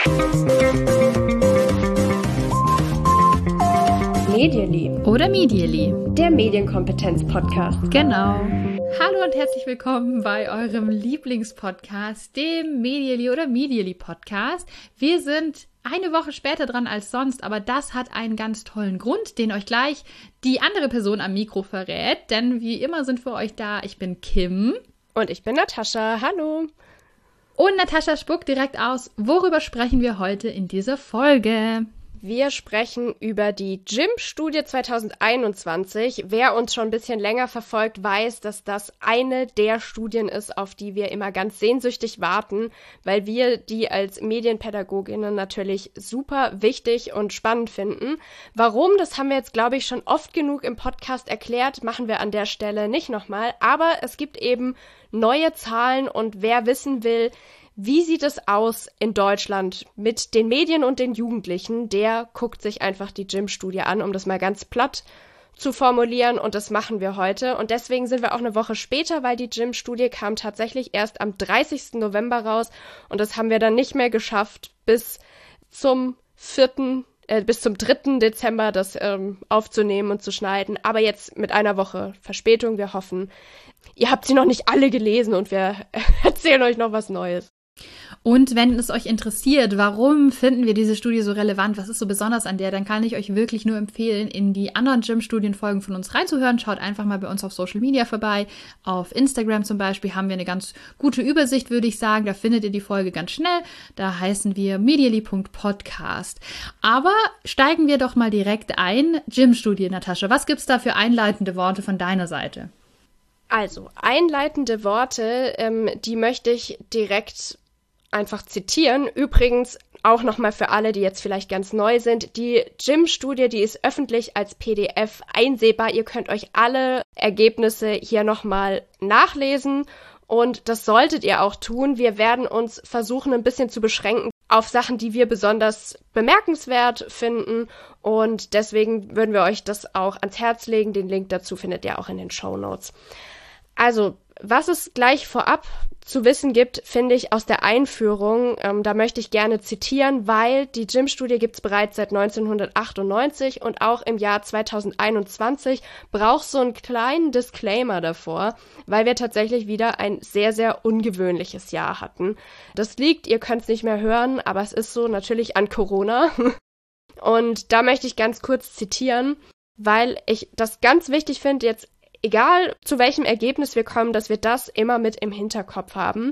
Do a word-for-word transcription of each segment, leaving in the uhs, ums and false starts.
Medially. Oder Medially. Der Medienkompetenz-Podcast. Genau. Hallo und herzlich willkommen bei eurem Lieblingspodcast, dem Medially oder Medially Podcast. Wir sind eine Woche später dran als sonst, aber das hat einen ganz tollen Grund, den euch gleich die andere Person am Mikro verrät. Denn wie immer sind für euch da, ich bin Kim. Und ich bin Natascha. Hallo. Und Natascha spuckt direkt aus, worüber sprechen wir heute in dieser Folge? Wir sprechen über die G I M-Studie zwanzig einundzwanzig. Wer uns schon ein bisschen länger verfolgt, weiß, dass das eine der Studien ist, auf die wir immer ganz sehnsüchtig warten, weil wir die als Medienpädagoginnen natürlich super wichtig und spannend finden. Warum, das haben wir jetzt, glaube ich, schon oft genug im Podcast erklärt, machen wir an der Stelle nicht nochmal. Aber es gibt eben neue Zahlen und wer wissen will, wie sieht es aus in Deutschland mit den Medien und den Jugendlichen? Der guckt sich einfach die G I M-Studie an, um das mal ganz platt zu formulieren. Und das machen wir heute. Und deswegen sind wir auch eine Woche später, weil die G I M-Studie kam tatsächlich erst am dreißigsten November raus. Und das haben wir dann nicht mehr geschafft, bis zum vierten Äh, bis zum dritten Dezember das ähm, aufzunehmen und zu schneiden. Aber jetzt mit einer Woche Verspätung. Wir hoffen, ihr habt sie noch nicht alle gelesen und wir erzählen euch noch was Neues. Und wenn es euch interessiert, warum finden wir diese Studie so relevant, was ist so besonders an der, dann kann ich euch wirklich nur empfehlen, in die anderen G I M-Studienfolgen von uns reinzuhören. Schaut einfach mal bei uns auf Social Media vorbei. Auf Instagram zum Beispiel haben wir eine ganz gute Übersicht, würde ich sagen. Da findet ihr die Folge ganz schnell. Da heißen wir medially punkt podcast. Aber steigen wir doch mal direkt ein. G I M-Studie, Natascha, was gibt's da für einleitende Worte von deiner Seite? Also, einleitende Worte, ähm, die möchte ich direkt einfach zitieren. Übrigens auch nochmal für alle, die jetzt vielleicht ganz neu sind. Die G I M-Studie, die ist öffentlich als P D F einsehbar. Ihr könnt euch alle Ergebnisse hier nochmal nachlesen und das solltet ihr auch tun. Wir werden uns versuchen, ein bisschen zu beschränken auf Sachen, die wir besonders bemerkenswert finden und deswegen würden wir euch das auch ans Herz legen. Den Link dazu findet ihr auch in den Shownotes. Also, was es gleich vorab zu wissen gibt, finde ich aus der Einführung, ähm, da möchte ich gerne zitieren, weil die G I M-Studie gibt es bereits seit neunzehnhundertachtundneunzig und auch im Jahr zwanzig einundzwanzig braucht so einen kleinen Disclaimer davor, weil wir tatsächlich wieder ein sehr, sehr ungewöhnliches Jahr hatten. Das liegt, ihr könnt es nicht mehr hören, aber es ist so natürlich an Corona. Und da möchte ich ganz kurz zitieren, weil ich das ganz wichtig finde, jetzt egal zu welchem Ergebnis wir kommen, dass wir das immer mit im Hinterkopf haben.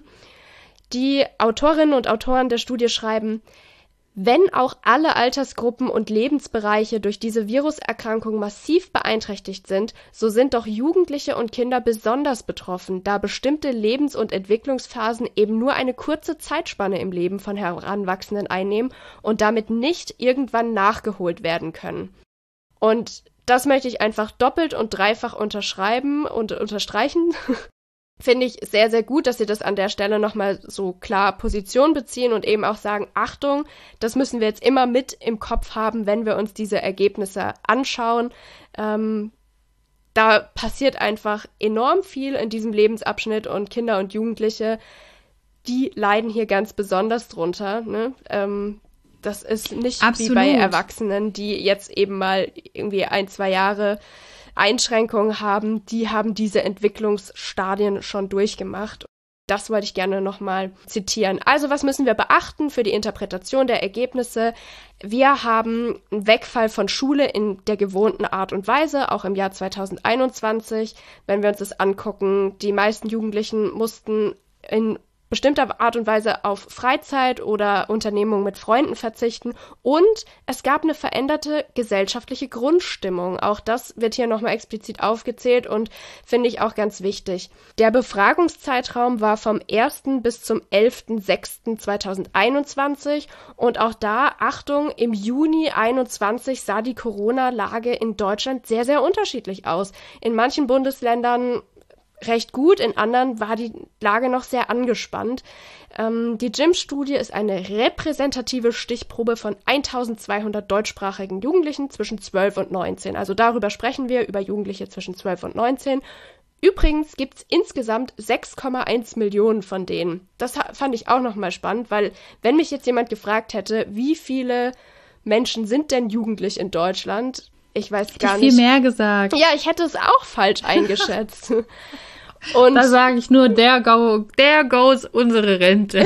Die Autorinnen und Autoren der Studie schreiben, wenn auch alle Altersgruppen und Lebensbereiche durch diese Viruserkrankung massiv beeinträchtigt sind, so sind doch Jugendliche und Kinder besonders betroffen, da bestimmte Lebens- und Entwicklungsphasen eben nur eine kurze Zeitspanne im Leben von Heranwachsenden einnehmen und damit nicht irgendwann nachgeholt werden können. Und das möchte ich einfach doppelt und dreifach unterschreiben und unterstreichen. Finde ich sehr, sehr gut, dass sie das an der Stelle nochmal so klar Position beziehen und eben auch sagen, Achtung, das müssen wir jetzt immer mit im Kopf haben, wenn wir uns diese Ergebnisse anschauen. Ähm, da passiert einfach enorm viel in diesem Lebensabschnitt und Kinder und Jugendliche, die leiden hier ganz besonders drunter, ne? Ähm, Das ist nicht Absolut. Wie bei Erwachsenen, die jetzt eben mal irgendwie ein, zwei Jahre Einschränkungen haben. Die haben diese Entwicklungsstadien schon durchgemacht. Das wollte ich gerne nochmal zitieren. Also, was müssen wir beachten für die Interpretation der Ergebnisse? Wir haben einen Wegfall von Schule in der gewohnten Art und Weise, auch im Jahr zwanzig einundzwanzig. Wenn wir uns das angucken, die meisten Jugendlichen mussten in bestimmter Art und Weise auf Freizeit oder Unternehmungen mit Freunden verzichten und es gab eine veränderte gesellschaftliche Grundstimmung. Auch das wird hier nochmal explizit aufgezählt und finde ich auch ganz wichtig. Der Befragungszeitraum war vom ersten bis zum elften sechsten zweitausendeinundzwanzig und auch da, Achtung, im Juni einundzwanzig sah die Corona-Lage in Deutschland sehr, sehr unterschiedlich aus. In manchen Bundesländern recht gut, in anderen war die Lage noch sehr angespannt. Ähm, die G I M-Studie ist eine repräsentative Stichprobe von eintausendzweihundert deutschsprachigen Jugendlichen zwischen zwölf und neunzehn. Also darüber sprechen wir, über Jugendliche zwischen zwölf und neunzehn. Übrigens gibt es insgesamt sechs Komma eins Millionen von denen. Das fand ich auch nochmal spannend, weil wenn mich jetzt jemand gefragt hätte, wie viele Menschen sind denn jugendlich in Deutschland? Ich weiß gar nicht. nicht. Viel mehr gesagt. Ja, ich hätte es auch falsch eingeschätzt. Und da sage ich nur, der go, der goes unsere Rente.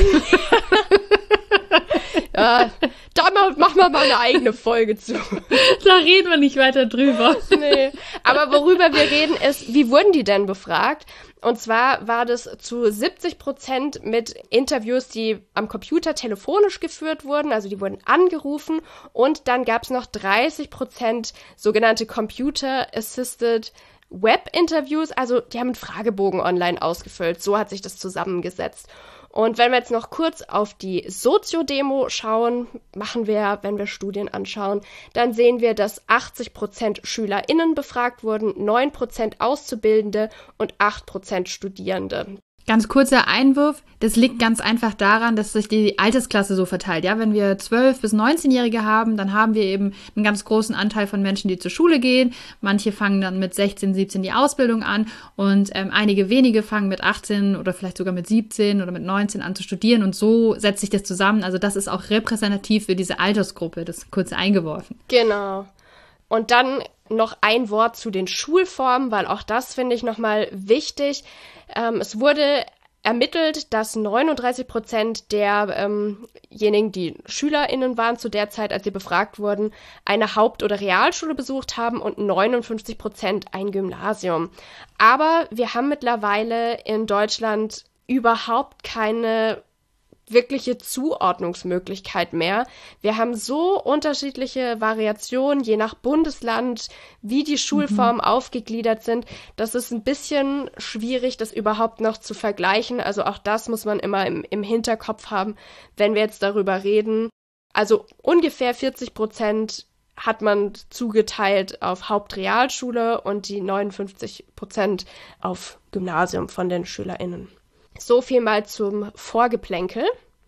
Ja, da machen wir mal eine eigene Folge zu. Da reden wir nicht weiter drüber. Nee, aber worüber wir reden ist, wie wurden die denn befragt? Und zwar war das zu siebzig Prozent mit Interviews, die am Computer telefonisch geführt wurden, also die wurden angerufen. Und dann gab es noch dreißig Prozent sogenannte Computer-Assisted Web-Interviews, also die haben einen Fragebogen online ausgefüllt. So hat sich das zusammengesetzt. Und wenn wir jetzt noch kurz auf die Soziodemo schauen, machen wir, wenn wir Studien anschauen, dann sehen wir, dass achtzig Prozent SchülerInnen befragt wurden, neun Prozent Auszubildende und acht Prozent Studierende. Ganz kurzer Einwurf, das liegt ganz einfach daran, dass sich die Altersklasse so verteilt. Ja, wenn wir zwölf- bis neunzehnjährige haben, dann haben wir eben einen ganz großen Anteil von Menschen, die zur Schule gehen. Manche fangen dann mit sechzehn, siebzehn die Ausbildung an und ähm, einige wenige fangen mit achtzehn oder vielleicht sogar mit siebzehn oder mit neunzehn an zu studieren und so setzt sich das zusammen. Also das ist auch repräsentativ für diese Altersgruppe, das kurz eingeworfen. Genau. Und dann noch ein Wort zu den Schulformen, weil auch das finde ich nochmal wichtig. Ähm, es wurde ermittelt, dass neununddreißig Prozent derjenigen, ähm die SchülerInnen waren zu der Zeit, als sie befragt wurden, eine Haupt- oder Realschule besucht haben und neunundfünfzig Prozent ein Gymnasium. Aber wir haben mittlerweile in Deutschland überhaupt keine wirkliche Zuordnungsmöglichkeit mehr. Wir haben so unterschiedliche Variationen, je nach Bundesland, wie die Schulformen mhm. aufgegliedert sind. Das ist ein bisschen schwierig, das überhaupt noch zu vergleichen. Also auch das muss man immer im, im Hinterkopf haben, wenn wir jetzt darüber reden. Also ungefähr vierzig Prozent hat man zugeteilt auf Hauptrealschule und die neunundfünfzig Prozent auf Gymnasium von den SchülerInnen. So viel mal zum Vorgeplänkel.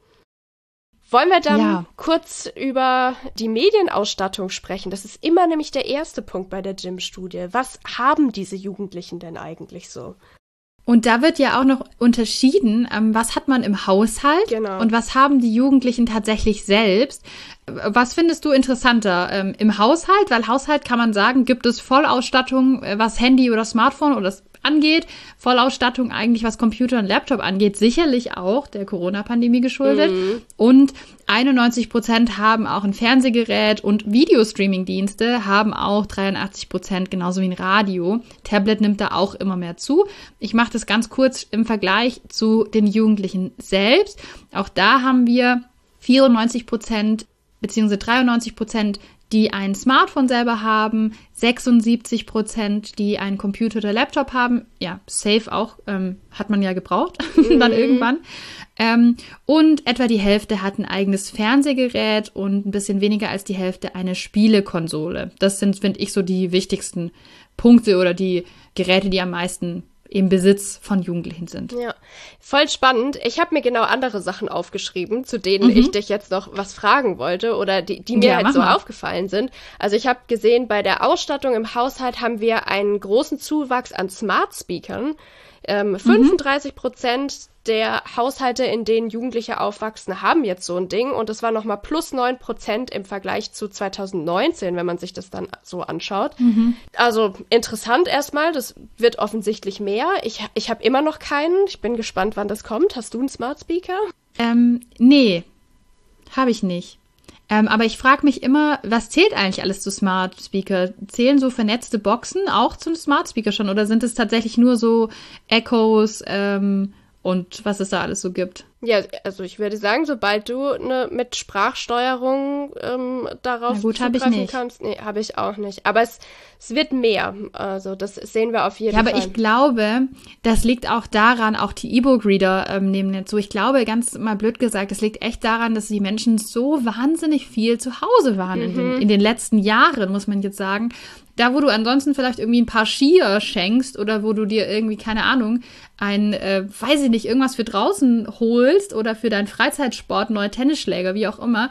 Wollen wir dann ja. kurz über die Medienausstattung sprechen? Das ist immer nämlich der erste Punkt bei der Gym-Studie. Was haben diese Jugendlichen denn eigentlich so? Und da wird ja auch noch unterschieden, ähm, was hat man im Haushalt genau. und was haben die Jugendlichen tatsächlich selbst. Was findest du interessanter ähm, im Haushalt? Weil Haushalt kann man sagen, gibt es Vollausstattung, äh, was Handy oder Smartphone oder das angeht. Vollausstattung eigentlich, was Computer und Laptop angeht, sicherlich auch der Corona-Pandemie geschuldet. Mhm. Und einundneunzig Prozent haben auch ein Fernsehgerät und Videostreaming-Dienste haben auch dreiundachtzig Prozent, genauso wie ein Radio. Tablet nimmt da auch immer mehr zu. Ich mache das ganz kurz im Vergleich zu den Jugendlichen selbst. Auch da haben wir vierundneunzig Prozent beziehungsweise dreiundneunzig Prozent, die ein Smartphone selber haben, sechsundsiebzig Prozent, die einen Computer oder Laptop haben. Ja, safe auch, ähm, hat man ja gebraucht, mhm. dann irgendwann. Ähm, und etwa die Hälfte hat ein eigenes Fernsehgerät und ein bisschen weniger als die Hälfte eine Spielekonsole. Das sind, finde ich, so die wichtigsten Punkte oder die Geräte, die am meisten im Besitz von Jugendlichen sind. Ja, voll spannend. Ich habe mir genau andere Sachen aufgeschrieben, zu denen mhm. ich dich jetzt noch was fragen wollte oder die, die mir ja, halt so mal. aufgefallen sind. Also ich habe gesehen, bei der Ausstattung im Haushalt haben wir einen großen Zuwachs an Smart Speakern. Ähm, fünfunddreißig Prozent mhm. der Haushalte, in denen Jugendliche aufwachsen, haben jetzt so ein Ding. Und das war nochmal plus neun Prozent im Vergleich zu zweitausendneunzehn, wenn man sich das dann so anschaut. Mhm. Also interessant erstmal, das wird offensichtlich mehr. Ich, ich habe immer noch keinen. Ich bin gespannt, wann das kommt. Hast du einen Smart Speaker? Ähm, nee, habe ich nicht. Ähm, aber ich frage mich immer, was zählt eigentlich alles zu Smart Speaker? Zählen so vernetzte Boxen auch zum Smart Speaker schon? Oder sind es tatsächlich nur so Echos ähm, und was es da alles so gibt? Ja, also ich würde sagen, sobald du ne, mit Sprachsteuerung ähm, darauf Na gut, zugreifen kannst. Nee, habe ich auch nicht. Aber es, es wird mehr. Also das sehen wir auf jeden ja, Fall. Ja, aber ich glaube, das liegt auch daran, auch die E-Book-Reader ähm, nehmen jetzt so. Ich glaube, ganz mal blöd gesagt, das liegt echt daran, dass die Menschen so wahnsinnig viel zu Hause waren mhm. in, den, in den letzten Jahren, muss man jetzt sagen. Da, wo du ansonsten vielleicht irgendwie ein paar Skier schenkst oder wo du dir irgendwie, keine Ahnung, ein, äh, weiß ich nicht, irgendwas für draußen holst oder für deinen Freizeitsport, neue Tennisschläger, wie auch immer,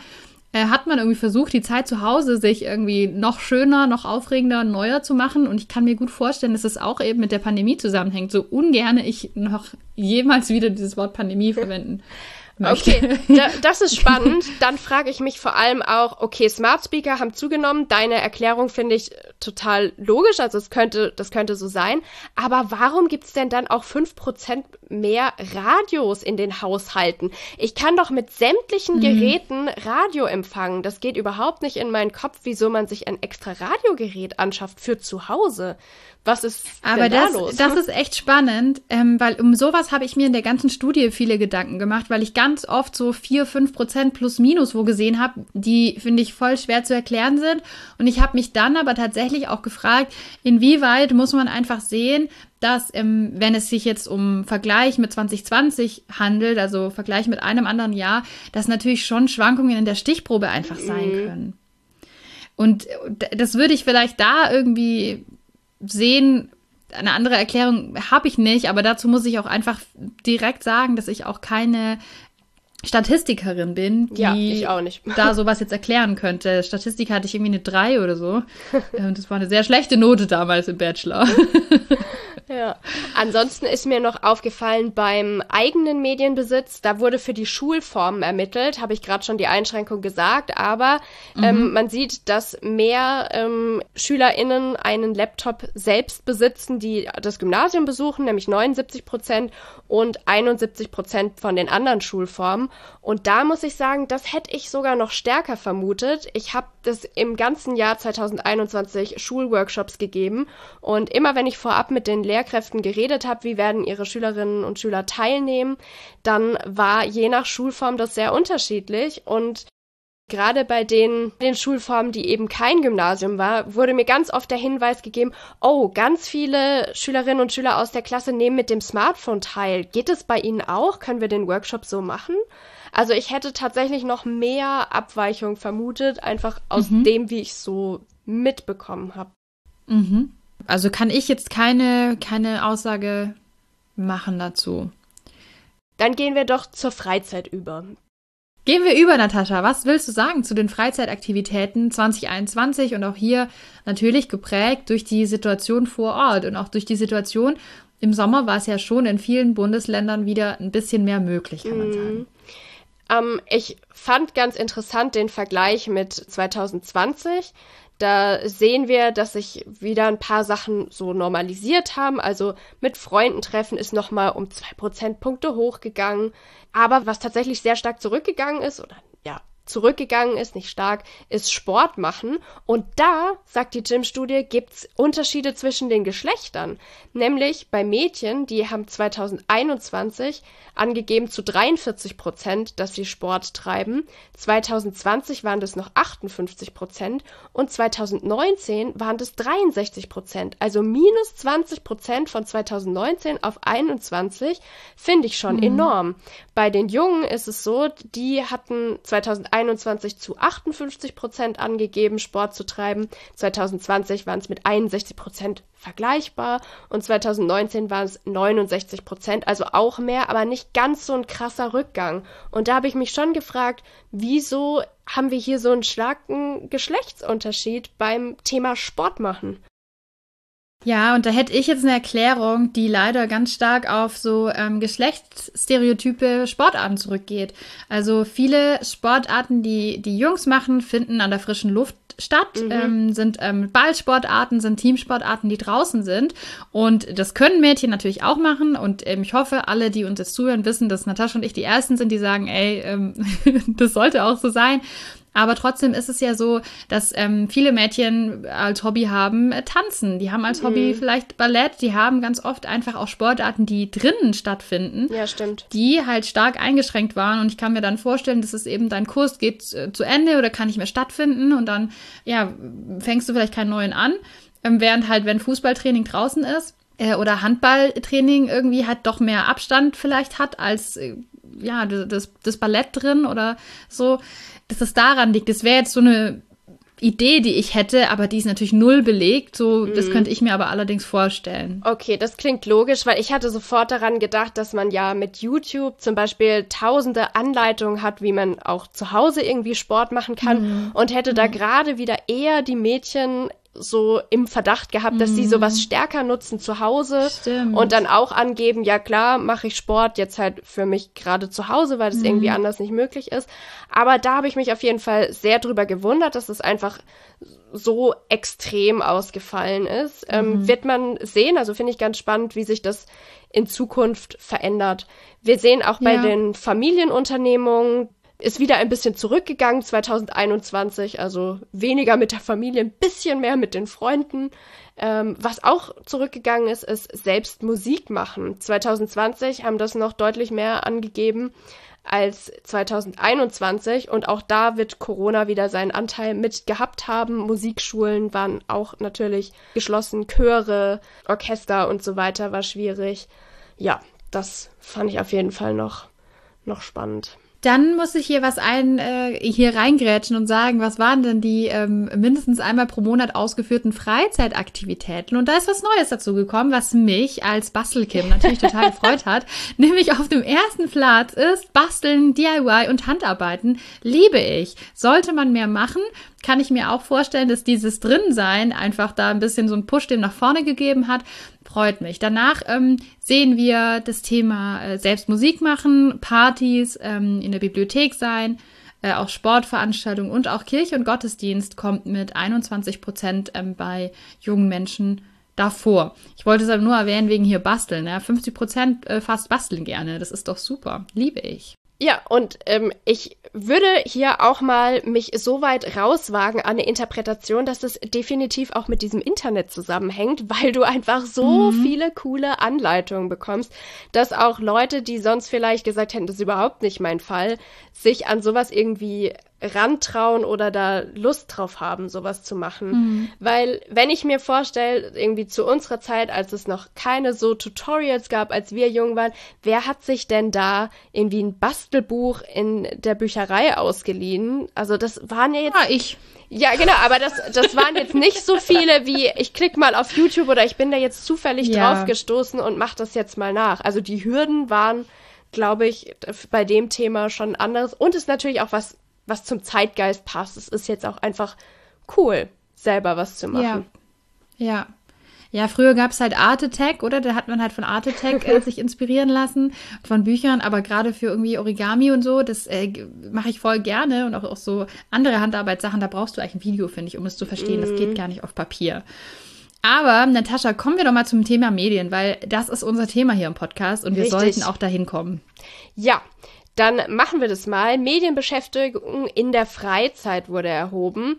äh, hat man irgendwie versucht, die Zeit zu Hause sich irgendwie noch schöner, noch aufregender, neuer zu machen. Und ich kann mir gut vorstellen, dass es auch eben mit der Pandemie zusammenhängt. So ungern ich noch jemals wieder dieses Wort Pandemie verwenden möchte. Okay, da, das ist spannend. Dann frage ich mich vor allem auch, okay, Smart Speaker haben zugenommen. Deine Erklärung finde ich total logisch, also es könnte, das könnte so sein. Aber warum gibt es denn dann auch fünf Prozent mehr Radios in den Haushalten? Ich kann doch mit sämtlichen mhm. Geräten Radio empfangen. Das geht überhaupt nicht in meinen Kopf, wieso man sich ein extra Radiogerät anschafft für zu Hause. Was ist Aber denn da das, los? das ist echt spannend, ähm, weil um sowas habe ich mir in der ganzen Studie viele Gedanken gemacht, weil ich ganz oft so vier, fünf Prozent plus minus wo gesehen habe, die, finde ich, voll schwer zu erklären sind. Und ich habe mich dann aber tatsächlich auch gefragt, inwieweit muss man einfach sehen, dass, ähm, wenn es sich jetzt um Vergleich mit zwanzig zwanzig handelt, also Vergleich mit einem anderen Jahr, dass natürlich schon Schwankungen in der Stichprobe einfach sein Mhm. können. Und das würde ich vielleicht da irgendwie sehen. Eine andere Erklärung habe ich nicht, aber dazu muss ich auch einfach direkt sagen, dass ich auch keine Statistikerin bin, die Ja, ich auch nicht. da sowas jetzt erklären könnte. Statistik hatte ich irgendwie eine drei oder so. Das war eine sehr schlechte Note damals im Bachelor. Ja. Ansonsten ist mir noch aufgefallen, beim eigenen Medienbesitz, da wurde für die Schulformen ermittelt, habe ich gerade schon die Einschränkung gesagt, aber mhm. ähm, man sieht, dass mehr ähm, SchülerInnen einen Laptop selbst besitzen, die das Gymnasium besuchen, nämlich neunundsiebzig Prozent und einundsiebzig Prozent von den anderen Schulformen. Und da muss ich sagen, das hätte ich sogar noch stärker vermutet. Ich habe das im ganzen Jahr zwanzig einundzwanzig Schulworkshops gegeben und immer wenn ich vorab mit den Lehrkräften geredet habe, wie werden ihre Schülerinnen und Schüler teilnehmen, dann war je nach Schulform das sehr unterschiedlich und gerade bei den, den Schulformen, die eben kein Gymnasium war, wurde mir ganz oft der Hinweis gegeben, oh, ganz viele Schülerinnen und Schüler aus der Klasse nehmen mit dem Smartphone teil. Geht es bei Ihnen auch? Können wir den Workshop so machen? Also ich hätte tatsächlich noch mehr Abweichung vermutet, einfach aus Mhm. dem, wie ich es so mitbekommen habe. Mhm. Also kann ich jetzt keine, keine Aussage machen dazu. Dann gehen wir doch zur Freizeit über. Gehen wir über, Natascha. Was willst du sagen zu den Freizeitaktivitäten zwanzig einundzwanzig und auch hier natürlich geprägt durch die Situation vor Ort und auch durch die Situation im Sommer war es ja schon in vielen Bundesländern wieder ein bisschen mehr möglich, kann man sagen. Ähm, ich fand ganz interessant den Vergleich mit zwanzig zwanzig. Da sehen wir, dass sich wieder ein paar Sachen so normalisiert haben. Also mit Freunden treffen ist nochmal um zwei Prozentpunkte hochgegangen. Aber was tatsächlich sehr stark zurückgegangen ist, oder ja, zurückgegangen ist, nicht stark, ist Sport machen. Und da, sagt die Gym-Studie, gibt's Unterschiede zwischen den Geschlechtern. Nämlich bei Mädchen, die haben zwanzig einundzwanzig angegeben zu dreiundvierzig Prozent, dass sie Sport treiben. zwanzig zwanzig waren das noch achtundfünfzig Prozent und zwanzig neunzehn waren das dreiundsechzig Prozent. Also minus zwanzig Prozent von zwanzig neunzehn auf einundzwanzig finde ich schon mhm. enorm. Bei den Jungen ist es so, die hatten zwanzig einundzwanzig zu achtundfünfzig Prozent angegeben, Sport zu treiben. zwanzig zwanzig waren es mit einundsechzig Prozent vergleichbar und zwanzig neunzehn waren es neunundsechzig Prozent, also auch mehr, aber nicht ganz so ein krasser Rückgang. Und da habe ich mich schon gefragt, wieso haben wir hier so einen starken Geschlechtsunterschied beim Thema Sport machen? Ja, und da hätte ich jetzt eine Erklärung, die leider ganz stark auf so ähm, geschlechtsstereotype Sportarten zurückgeht. Also viele Sportarten, die die Jungs machen, finden an der frischen Luft statt, mhm. ähm, sind ähm, Ballsportarten, sind Teamsportarten, die draußen sind. Und das können Mädchen natürlich auch machen. Und ähm, ich hoffe, alle, die uns jetzt zuhören, wissen, dass Natascha und ich die Ersten sind, die sagen, ey, ähm, das sollte auch so sein. Aber trotzdem ist es ja so, dass ähm, viele Mädchen als Hobby haben äh, Tanzen. Die haben als Hobby mhm. vielleicht Ballett. Die haben ganz oft einfach auch Sportarten, die drinnen stattfinden. Ja, stimmt. Die halt stark eingeschränkt waren. Und ich kann mir dann vorstellen, dass es eben, dein Kurs geht äh, zu Ende oder kann nicht mehr stattfinden. Und dann, ja, fängst du vielleicht keinen neuen an. Ähm, während halt, wenn Fußballtraining draußen ist äh, oder Handballtraining irgendwie halt doch mehr Abstand vielleicht hat als, äh, ja, das, das Ballett drin oder so. Dass es daran liegt. Das wäre jetzt so eine Idee, die ich hätte, aber die ist natürlich null belegt. So, mm. das könnte ich mir aber allerdings vorstellen. Okay, das klingt logisch, weil ich hatte sofort daran gedacht, dass man ja mit YouTube zum Beispiel tausende Anleitungen hat, wie man auch zu Hause irgendwie Sport machen kann mm. und hätte mm. da gerade wieder eher die Mädchen so im Verdacht gehabt, dass mm. sie sowas stärker nutzen zu Hause. Stimmt. Und dann auch angeben, ja klar, mache ich Sport jetzt halt für mich gerade zu Hause, weil das mm. irgendwie anders nicht möglich ist. Aber da habe ich mich auf jeden Fall sehr drüber gewundert, dass es einfach so extrem ausgefallen ist. Mm. Ähm, wird man sehen, also finde ich ganz spannend, wie sich das in Zukunft verändert. Wir sehen auch bei ja. den Familienunternehmungen, ist wieder ein bisschen zurückgegangen zwanzig einundzwanzig, also weniger mit der Familie, ein bisschen mehr mit den Freunden. Ähm, was auch zurückgegangen ist, ist selbst Musik machen. zwanzig zwanzig haben das noch deutlich mehr angegeben als zwanzig einundzwanzig und auch da wird Corona wieder seinen Anteil mit gehabt haben. Musikschulen waren auch natürlich geschlossen, Chöre, Orchester und so weiter war schwierig. Ja, das fand ich auf jeden Fall noch, noch spannend. Dann muss ich hier was ein, äh, hier reingrätschen und sagen, was waren denn die ähm, mindestens einmal pro Monat ausgeführten Freizeitaktivitäten? Und da ist was Neues dazu gekommen, was mich als Bastelkim natürlich total gefreut hat. Nämlich auf dem ersten Platz ist Basteln, D I Y und Handarbeiten. Liebe ich. Sollte man mehr machen, kann ich mir auch vorstellen, dass dieses Drinsein einfach da ein bisschen so einen Push dem nach vorne gegeben hat. Freut mich. Danach ähm, sehen wir das Thema äh, selbst Musik machen, Partys, ähm, in der Bibliothek sein, äh, auch Sportveranstaltungen und auch Kirche und Gottesdienst kommt mit einundzwanzig Prozent ähm, bei jungen Menschen davor. Ich wollte es aber nur erwähnen wegen hier Basteln. Ja? fünfzig Prozent äh, fast basteln gerne. Das ist doch super. Liebe ich. Ja, und ähm, ich würde hier auch mal mich so weit rauswagen an eine Interpretation, dass es definitiv auch mit diesem Internet zusammenhängt, weil du einfach so mhm. viele coole Anleitungen bekommst, dass auch Leute, die sonst vielleicht gesagt hätten, das ist überhaupt nicht mein Fall, sich an sowas irgendwie rantrauen oder da Lust drauf haben, sowas zu machen. Mhm. Weil, wenn ich mir vorstelle, irgendwie zu unserer Zeit, als es noch keine so Tutorials gab, als wir jung waren, wer hat sich denn da irgendwie ein Bastelbuch in der Bücherei ausgeliehen? Also das waren ja jetzt... Ja, ich. Ja, genau, aber das, das waren jetzt nicht so viele wie, ich klicke mal auf YouTube oder ich bin da jetzt zufällig ja. drauf gestoßen und mach das jetzt mal nach. Also die Hürden waren, glaube ich, bei dem Thema schon anders. Und es ist natürlich auch was was zum Zeitgeist passt. Es ist jetzt auch einfach cool, selber was zu machen. Ja, ja. Ja, früher gab es halt Art Attack, oder? Da hat man halt von Art Attack äh, sich inspirieren lassen, von Büchern, aber gerade für irgendwie Origami und so, das äh, mache ich voll gerne und auch, auch so andere Handarbeitssachen, da brauchst du eigentlich ein Video, finde ich, um es zu verstehen. Mm. Das geht gar nicht auf Papier. Aber, Natascha, kommen wir doch mal zum Thema Medien, weil das ist unser Thema hier im Podcast und wir Richtig. sollten auch dahin kommen. Ja, dann machen wir das mal. Medienbeschäftigung in der Freizeit wurde erhoben.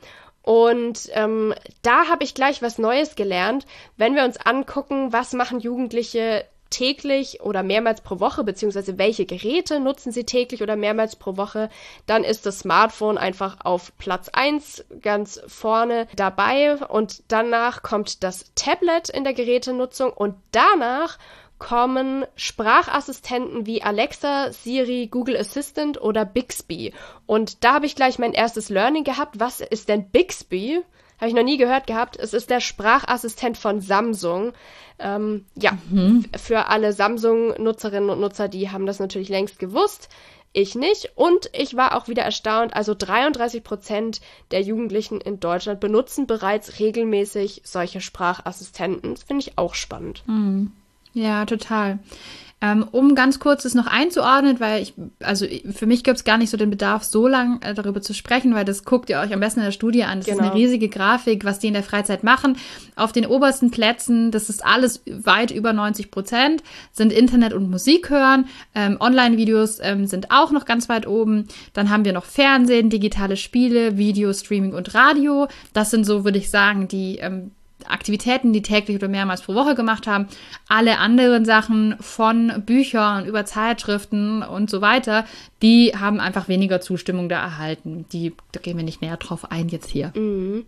Und ähm, da habe ich gleich was Neues gelernt. Wenn wir uns angucken, was machen Jugendliche täglich oder mehrmals pro Woche, beziehungsweise welche Geräte nutzen sie täglich oder mehrmals pro Woche, dann ist das Smartphone einfach auf Platz eins ganz vorne dabei. Und danach kommt das Tablet in der Gerätenutzung und danach kommen Sprachassistenten wie Alexa, Siri, Google Assistant oder Bixby. Und da habe ich gleich mein erstes Learning gehabt. Was ist denn Bixby? Habe ich noch nie gehört gehabt. Es ist der Sprachassistent von Samsung. Ähm, ja, mhm. f- für alle Samsung-Nutzerinnen und Nutzer, die haben das natürlich längst gewusst. Ich nicht. Und ich war auch wieder erstaunt, also dreiunddreißig Prozent der Jugendlichen in Deutschland benutzen bereits regelmäßig solche Sprachassistenten. Das finde ich auch spannend. Mhm. Ja, total. Ähm, um ganz kurz das noch einzuordnen, weil ich, also für mich gibt es gar nicht so den Bedarf, so lang äh, darüber zu sprechen, weil das guckt ihr euch am besten in der Studie an. Das genau. ist eine riesige Grafik, was die in der Freizeit machen. Auf den obersten Plätzen, das ist alles weit über neunzig Prozent, sind Internet und Musik hören. Ähm, Online-Videos ähm, sind auch noch ganz weit oben. Dann haben wir noch Fernsehen, digitale Spiele, Video, Streaming und Radio. Das sind so, würde ich sagen, die ähm, Aktivitäten, die täglich oder mehrmals pro Woche gemacht haben. Alle anderen Sachen von Büchern über Zeitschriften und so weiter, die haben einfach weniger Zustimmung da erhalten. Die, da gehen wir nicht näher drauf ein jetzt hier. Mhm.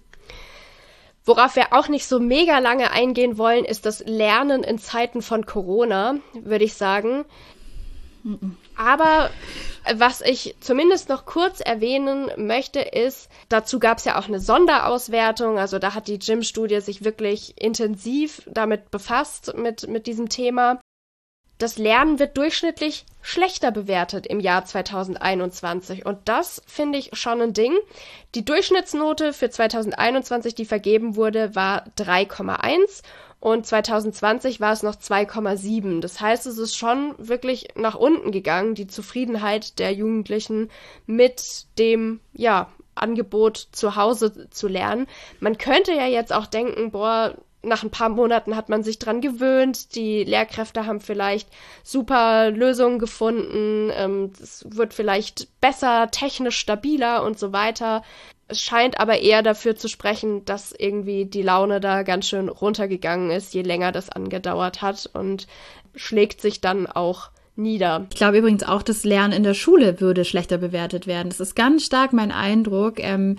Worauf wir auch nicht so mega lange eingehen wollen, ist das Lernen in Zeiten von Corona, würde ich sagen. Mhm. Aber was ich zumindest noch kurz erwähnen möchte, ist, dazu gab es ja auch eine Sonderauswertung, also da hat die Gym-Studie sich wirklich intensiv damit befasst, mit, mit diesem Thema. Das Lernen wird durchschnittlich schlechter bewertet im Jahr zweitausendeinundzwanzig und das finde ich schon ein Ding. Die Durchschnittsnote für zweitausendeinundzwanzig, die vergeben wurde, war drei Komma eins und zweitausendzwanzig war es noch zwei Komma sieben. Das heißt, es ist schon wirklich nach unten gegangen, die Zufriedenheit der Jugendlichen mit dem, ja, Angebot zu Hause zu lernen. Man könnte ja jetzt auch denken, boah, nach ein paar Monaten hat man sich dran gewöhnt, die Lehrkräfte haben vielleicht super Lösungen gefunden, ähm, es wird vielleicht besser, technisch stabiler und so weiter. Es scheint aber eher dafür zu sprechen, dass irgendwie die Laune da ganz schön runtergegangen ist, je länger das angedauert hat und schlägt sich dann auch nieder. Ich glaube übrigens auch, das Lernen in der Schule würde schlechter bewertet werden. Das ist ganz stark mein Eindruck. Ähm,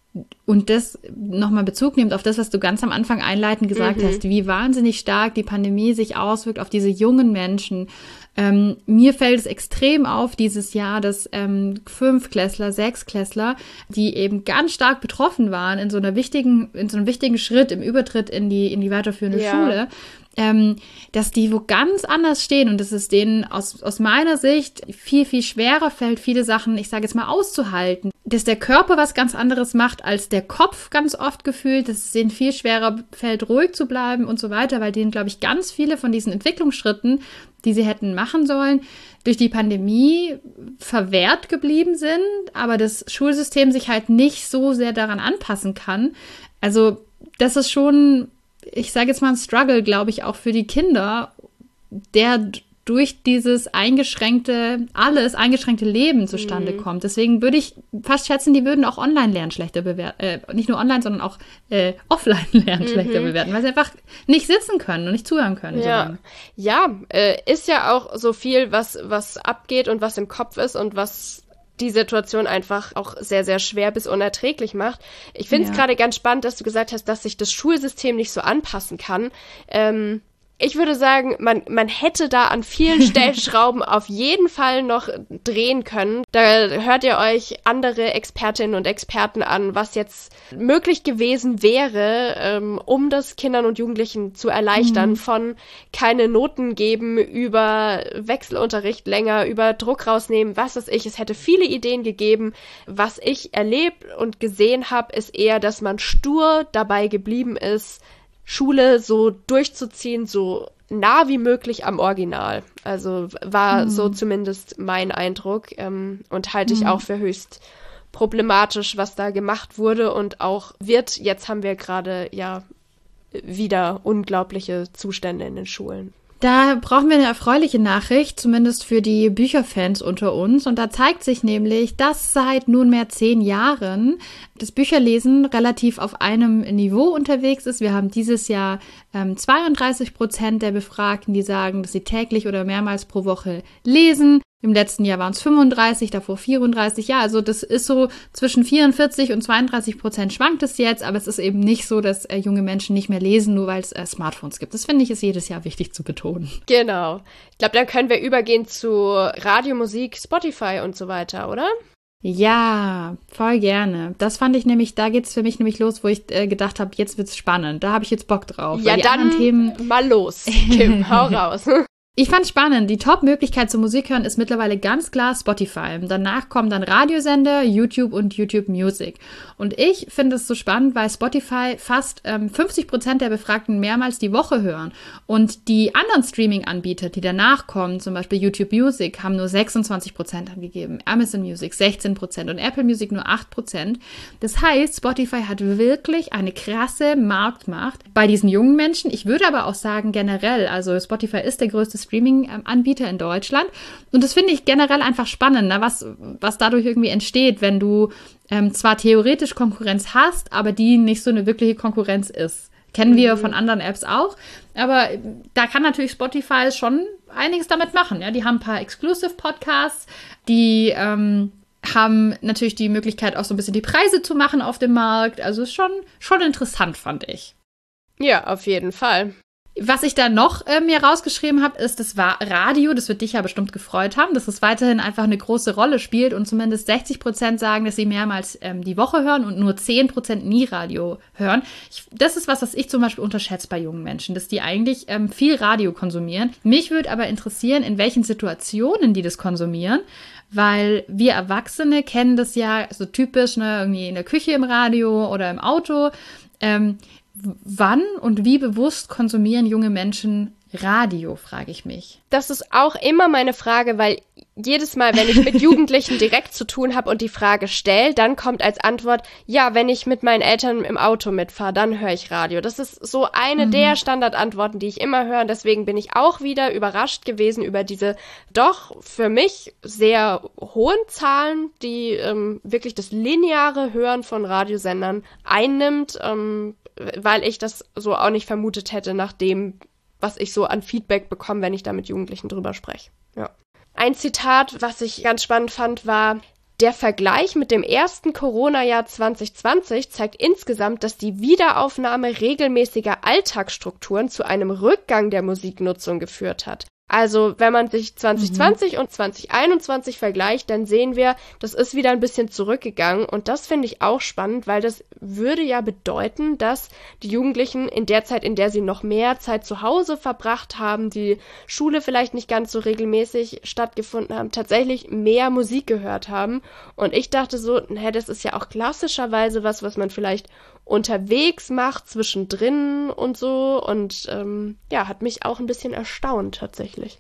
Und das nochmal Bezug nimmt auf das, was du ganz am Anfang einleitend gesagt mhm. hast, wie wahnsinnig stark die Pandemie sich auswirkt auf diese jungen Menschen. Ähm, mir fällt es extrem auf dieses Jahr, dass ähm, Fünftklässler, Sechstklässler, die eben ganz stark betroffen waren in so einer wichtigen, in so einem wichtigen Schritt im Übertritt in die in die weiterführende ja. Schule, ähm, dass die wo ganz anders stehen und dass es denen aus aus meiner Sicht viel, viel schwerer fällt, viele Sachen, ich sage jetzt mal, auszuhalten. Dass der Körper was ganz anderes macht als der Kopf ganz oft gefühlt, dass es denen viel schwerer fällt, ruhig zu bleiben und so weiter, weil denen, glaube ich, ganz viele von diesen Entwicklungsschritten, die sie hätten machen sollen, durch die Pandemie verwehrt geblieben sind, aber das Schulsystem sich halt nicht so sehr daran anpassen kann. Also das ist schon, ich sage jetzt mal, ein Struggle, glaube ich, auch für die Kinder, der durch dieses eingeschränkte, alles eingeschränkte Leben zustande mhm. kommt. Deswegen würde ich fast schätzen, die würden auch Online-Lernen schlechter bewerten. Äh, nicht nur Online, sondern auch äh, Offline-Lernen mhm. schlechter bewerten, weil sie einfach nicht sitzen können und nicht zuhören können. Ja, so ja äh, ist ja auch so viel, was, was abgeht und was im Kopf ist und was die Situation einfach auch sehr, sehr schwer bis unerträglich macht. Ich finde es ja. gerade ganz spannend, dass du gesagt hast, dass sich das Schulsystem nicht so anpassen kann. Ähm, Ich würde sagen, man, man hätte da an vielen Stellschrauben auf jeden Fall noch drehen können. Da hört ihr euch andere Expertinnen und Experten an, was jetzt möglich gewesen wäre, ähm, um das Kindern und Jugendlichen zu erleichtern, mhm. von keine Noten geben, über Wechselunterricht länger, über Druck rausnehmen, was weiß ich. Es hätte viele Ideen gegeben. Was ich erlebt und gesehen habe, ist eher, dass man stur dabei geblieben ist, Schule so durchzuziehen, so nah wie möglich am Original. Also war mhm. so zumindest mein Eindruck ähm, und halte ich mhm. auch für höchst problematisch, was da gemacht wurde und auch wird. Jetzt haben wir gerade ja wieder unglaubliche Zustände in den Schulen. Da brauchen wir eine erfreuliche Nachricht, zumindest für die Bücherfans unter uns. Und da zeigt sich nämlich, dass seit nunmehr zehn Jahren das Bücherlesen relativ auf einem Niveau unterwegs ist. Wir haben dieses Jahr ähm, zweiunddreißig Prozent der Befragten, die sagen, dass sie täglich oder mehrmals pro Woche lesen. Im letzten Jahr waren es fünfunddreißig, davor vierunddreißig. Ja, also das ist so zwischen vierundvierzig und zweiunddreißig Prozent schwankt es jetzt, aber es ist eben nicht so, dass äh, junge Menschen nicht mehr lesen, nur weil es äh, Smartphones gibt. Das finde ich ist jedes Jahr wichtig zu betonen. Genau. Ich glaube, dann können wir übergehen zu Radiomusik, Spotify und so weiter, oder? Ja, voll gerne. Das fand ich nämlich, da geht's für mich nämlich los, wo ich äh, gedacht habe, jetzt wird's spannend. Da habe ich jetzt Bock drauf. Ja, dann Themen mal los. Kim, hau raus. Ich fand's spannend. Die Top-Möglichkeit zum Musik hören ist mittlerweile ganz klar Spotify. Danach kommen dann Radiosender, YouTube und YouTube Music. Und ich finde es so spannend, weil Spotify fast ähm, fünfzig Prozent der Befragten mehrmals die Woche hören. Und die anderen Streaming-Anbieter, die danach kommen, zum Beispiel YouTube Music, haben nur sechsundzwanzig Prozent angegeben, Amazon Music sechzehn Prozent und Apple Music nur acht Prozent. Das heißt, Spotify hat wirklich eine krasse Marktmacht bei diesen jungen Menschen. Ich würde aber auch sagen, generell, also Spotify ist der größte Streaming-Anbieter in Deutschland. Und das finde ich generell einfach spannend, ne? was, was dadurch irgendwie entsteht, wenn du ähm, zwar theoretisch Konkurrenz hast, aber die nicht so eine wirkliche Konkurrenz ist. Kennen mhm. wir von anderen Apps auch. Aber da kann natürlich Spotify schon einiges damit machen. Ja? Die haben ein paar Exclusive-Podcasts, die ähm, haben natürlich die Möglichkeit, auch so ein bisschen die Preise zu machen auf dem Markt. Also ist schon, schon interessant, fand ich. Ja, auf jeden Fall. Was ich da noch äh, mir rausgeschrieben habe, ist das Radio. Das wird dich ja bestimmt gefreut haben, dass es weiterhin einfach eine große Rolle spielt und zumindest sechzig Prozent sagen, dass sie mehrmals ähm, die Woche hören und nur zehn Prozent nie Radio hören. Ich, das ist was, was ich zum Beispiel unterschätze bei jungen Menschen, dass die eigentlich ähm, viel Radio konsumieren. Mich würde aber interessieren, in welchen Situationen die das konsumieren, weil wir Erwachsene kennen das ja so typisch, ne, irgendwie in der Küche im Radio oder im Auto. Ähm, Wann und wie bewusst konsumieren junge Menschen Radio, frage ich mich. Das ist auch immer meine Frage, weil jedes Mal, wenn ich mit Jugendlichen direkt zu tun habe und die Frage stelle, dann kommt als Antwort, ja, wenn ich mit meinen Eltern im Auto mitfahre, dann höre ich Radio. Das ist so eine mhm. der Standardantworten, die ich immer höre. Und deswegen bin ich auch wieder überrascht gewesen über diese doch für mich sehr hohen Zahlen, die ähm, wirklich das lineare Hören von Radiosendern einnimmt, ähm, weil ich das so auch nicht vermutet hätte, nach dem, was ich so an Feedback bekomme, wenn ich da mit Jugendlichen drüber spreche. Ja. Ein Zitat, was ich ganz spannend fand, war: Der Vergleich mit dem ersten Corona-Jahr zwanzig zwanzig zeigt insgesamt, dass die Wiederaufnahme regelmäßiger Alltagsstrukturen zu einem Rückgang der Musiknutzung geführt hat. Also wenn man sich zwanzig zwanzig mhm. und zwanzig einundzwanzig vergleicht, dann sehen wir, das ist wieder ein bisschen zurückgegangen. Und das finde ich auch spannend, weil das würde ja bedeuten, dass die Jugendlichen in der Zeit, in der sie noch mehr Zeit zu Hause verbracht haben, die Schule vielleicht nicht ganz so regelmäßig stattgefunden haben, tatsächlich mehr Musik gehört haben. Und ich dachte so, hä, das ist ja auch klassischerweise was, was man vielleicht unterwegs macht, zwischendrin und so. Und ähm, ja, hat mich auch ein bisschen erstaunt tatsächlich.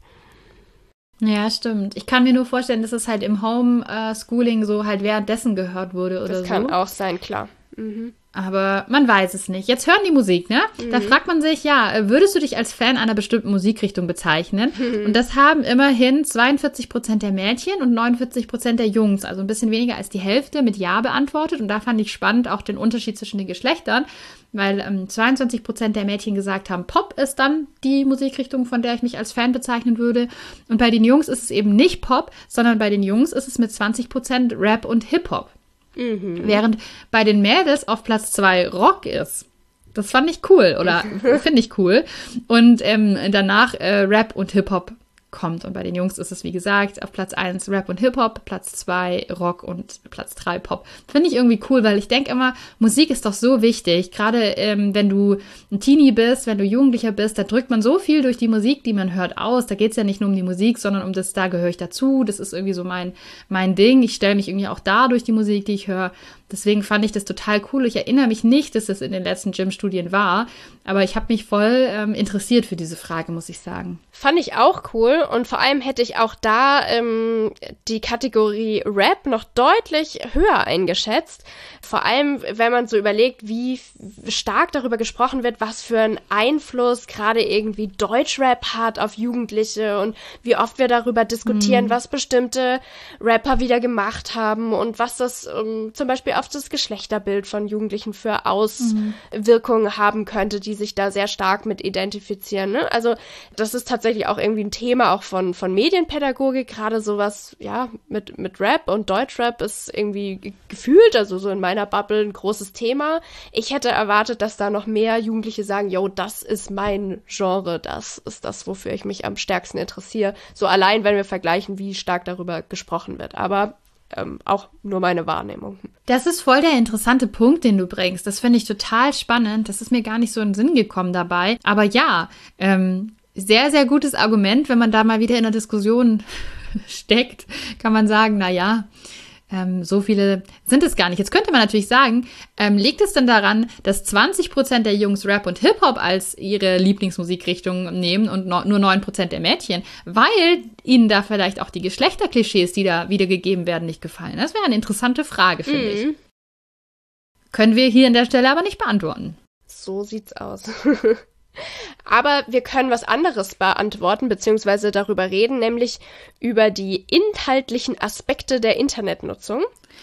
Ja, stimmt. Ich kann mir nur vorstellen, dass es halt im Homeschooling so halt währenddessen gehört wurde oder so. Das kann auch sein, klar. Mhm. Aber man weiß es nicht. Jetzt hören die Musik, ne? Mhm. Da fragt man sich, ja, würdest du dich als Fan einer bestimmten Musikrichtung bezeichnen? Mhm. Und das haben immerhin zweiundvierzig Prozent der Mädchen und neunundvierzig Prozent der Jungs, also ein bisschen weniger als die Hälfte, mit Ja beantwortet. Und da fand ich spannend auch den Unterschied zwischen den Geschlechtern, weil ähm, zweiundzwanzig Prozent der Mädchen gesagt haben, Pop ist dann die Musikrichtung, von der ich mich als Fan bezeichnen würde. Und bei den Jungs ist es eben nicht Pop, sondern bei den Jungs ist es mit zwanzig Prozent Rap und Hip-Hop. Mhm. Während bei den Mädels auf Platz zwei Rock ist. Das fand ich cool oder finde ich cool. Und ähm, danach äh, Rap und Hip-Hop kommt. Und bei den Jungs ist es, wie gesagt, auf Platz eins Rap und Hip-Hop, Platz zwei Rock und Platz drei Pop. Finde ich irgendwie cool, weil ich denke immer, Musik ist doch so wichtig. Gerade ähm, wenn du ein Teenie bist, wenn du Jugendlicher bist, da drückt man so viel durch die Musik, die man hört, aus. Da geht es ja nicht nur um die Musik, sondern um das, da gehöre ich dazu. Das ist irgendwie so mein, mein Ding. Ich stelle mich irgendwie auch da durch die Musik, die ich höre. Deswegen fand ich das total cool. Ich erinnere mich nicht, dass das in den letzten Gym-Studien war, aber ich habe mich voll ähm, interessiert für diese Frage, muss ich sagen. Fand ich auch cool und vor allem hätte ich auch da ähm, die Kategorie Rap noch deutlich höher eingeschätzt. Vor allem, wenn man so überlegt, wie stark darüber gesprochen wird, was für einen Einfluss gerade irgendwie Deutschrap hat auf Jugendliche und wie oft wir darüber diskutieren, mhm. was bestimmte Rapper wieder gemacht haben und was das ähm, zum Beispiel auf das Geschlechterbild von Jugendlichen für Auswirkungen mhm. haben könnte, die sich da sehr stark mit identifizieren. Ne? Also das ist tatsächlich auch irgendwie ein Thema auch von, von Medienpädagogik, gerade sowas, ja, mit, mit Rap und Deutschrap ist irgendwie gefühlt, also so in meiner Bubble ein großes Thema. Ich hätte erwartet, dass da noch mehr Jugendliche sagen, yo, das ist mein Genre, das ist das, wofür ich mich am stärksten interessiere. So allein, wenn wir vergleichen, wie stark darüber gesprochen wird. Aber Ähm, auch nur meine Wahrnehmung. Das ist voll der interessante Punkt, den du bringst. Das finde ich total spannend. Das ist mir gar nicht so in den Sinn gekommen dabei. Aber ja, ähm, sehr, sehr gutes Argument. Wenn man da mal wieder in einer Diskussion steckt, kann man sagen, na ja, ähm, so viele sind es gar nicht. Jetzt könnte man natürlich sagen, ähm, liegt es denn daran, dass zwanzig Prozent der Jungs Rap und Hip-Hop als ihre Lieblingsmusikrichtung nehmen und no- nur neun Prozent der Mädchen, weil ihnen da vielleicht auch die Geschlechterklischees, die da wiedergegeben werden, nicht gefallen? Das wäre eine interessante Frage, finde mm. ich. Können wir hier an der Stelle aber nicht beantworten. So sieht's aus. Aber wir können was anderes beantworten, beziehungsweise darüber reden, nämlich über die inhaltlichen Aspekte der Internetnutzung.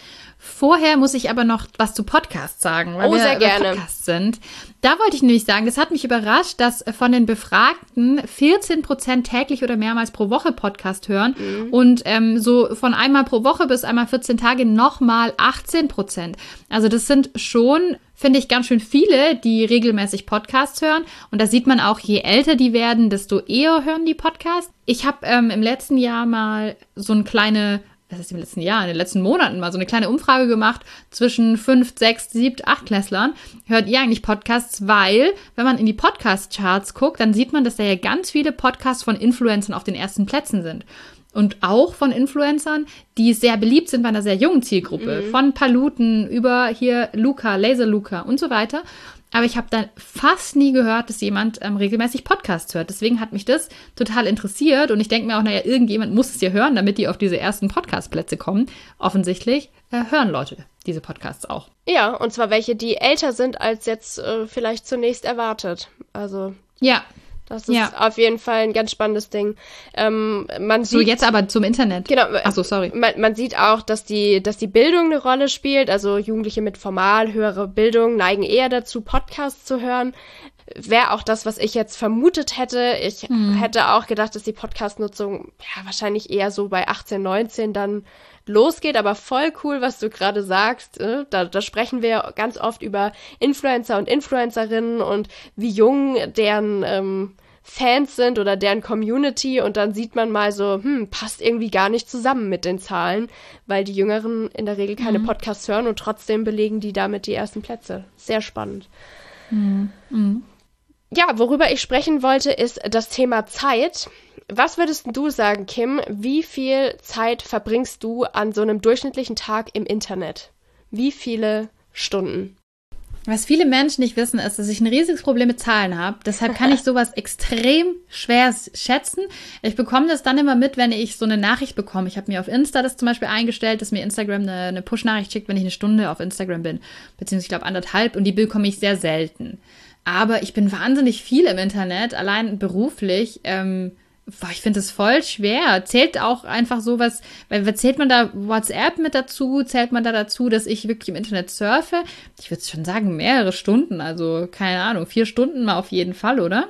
Vorher muss ich aber noch was zu Podcasts sagen, weil oh, wir sehr gerne. Podcasts sind. Da wollte ich nämlich sagen, das hat mich überrascht, dass von den Befragten vierzehn Prozent täglich oder mehrmals pro Woche Podcast hören mhm. und ähm, so von einmal pro Woche bis einmal vierzehn Tage nochmal achtzehn Prozent. Also das sind schon, finde ich, ganz schön viele, die regelmäßig Podcasts hören. Und da sieht man auch, je älter die werden, desto eher hören die Podcasts. Ich habe ähm, im letzten Jahr mal so eine kleine das ist im letzten Jahr, in den letzten Monaten mal so eine kleine Umfrage gemacht zwischen fünf, sechs, sieben, acht Klässlern. Hört ihr eigentlich Podcasts? Weil, wenn man in die Podcast-Charts guckt, dann sieht man, dass da ja ganz viele Podcasts von Influencern auf den ersten Plätzen sind. Und auch von Influencern, die sehr beliebt sind bei einer sehr jungen Zielgruppe. Mhm. Von Paluten über hier Luca, Laser Luca und so weiter. Aber ich habe dann fast nie gehört, dass jemand ähm, regelmäßig Podcasts hört. Deswegen hat mich das total interessiert. Und ich denke mir auch, naja, irgendjemand muss es ja hören, damit die auf diese ersten Podcast-Plätze kommen. Offensichtlich äh, hören Leute diese Podcasts auch. Ja, und zwar welche, die älter sind, als jetzt äh, vielleicht zunächst erwartet. Also ja. Das ist ja. auf jeden Fall ein ganz spannendes Ding. Ähm, man sieht, so, jetzt aber zum Internet. Genau. Ach so, sorry. Man, man sieht auch, dass die, dass die Bildung eine Rolle spielt. Also Jugendliche mit formal höherer Bildung neigen eher dazu, Podcasts zu hören. Wäre auch das, was ich jetzt vermutet hätte. Ich hm. hätte auch gedacht, dass die Podcast-Nutzung ja wahrscheinlich eher so bei achtzehn, neunzehn dann losgeht, aber voll cool, was du gerade sagst. Da, da sprechen wir ganz oft über Influencer und Influencerinnen und wie jung deren ähm, Fans sind oder deren Community und dann sieht man mal so, hm, passt irgendwie gar nicht zusammen mit den Zahlen, weil die Jüngeren in der Regel keine mhm. Podcasts hören und trotzdem belegen die damit die ersten Plätze. Sehr spannend. Mhm. Mhm. Ja, worüber ich sprechen wollte, ist das Thema Zeit. Was würdest du sagen, Kim? Wie viel Zeit verbringst du an so einem durchschnittlichen Tag im Internet? Wie viele Stunden? Was viele Menschen nicht wissen, ist, dass ich ein riesiges Problem mit Zahlen habe. Deshalb kann ich sowas extrem schwer schätzen. Ich bekomme das dann immer mit, wenn ich so eine Nachricht bekomme. Ich habe mir auf Insta das zum Beispiel eingestellt, dass mir Instagram eine, eine Push-Nachricht schickt, wenn ich eine Stunde auf Instagram bin. Beziehungsweise, ich glaube, anderthalb. Und die bekomme ich sehr selten. Aber ich bin wahnsinnig viel im Internet, allein beruflich. Ähm, boah, ich finde es voll schwer. Zählt auch einfach sowas, weil zählt man da WhatsApp mit dazu? Zählt man da dazu, dass ich wirklich im Internet surfe? Ich würde schon sagen, mehrere Stunden. Also, keine Ahnung, vier Stunden mal auf jeden Fall, oder?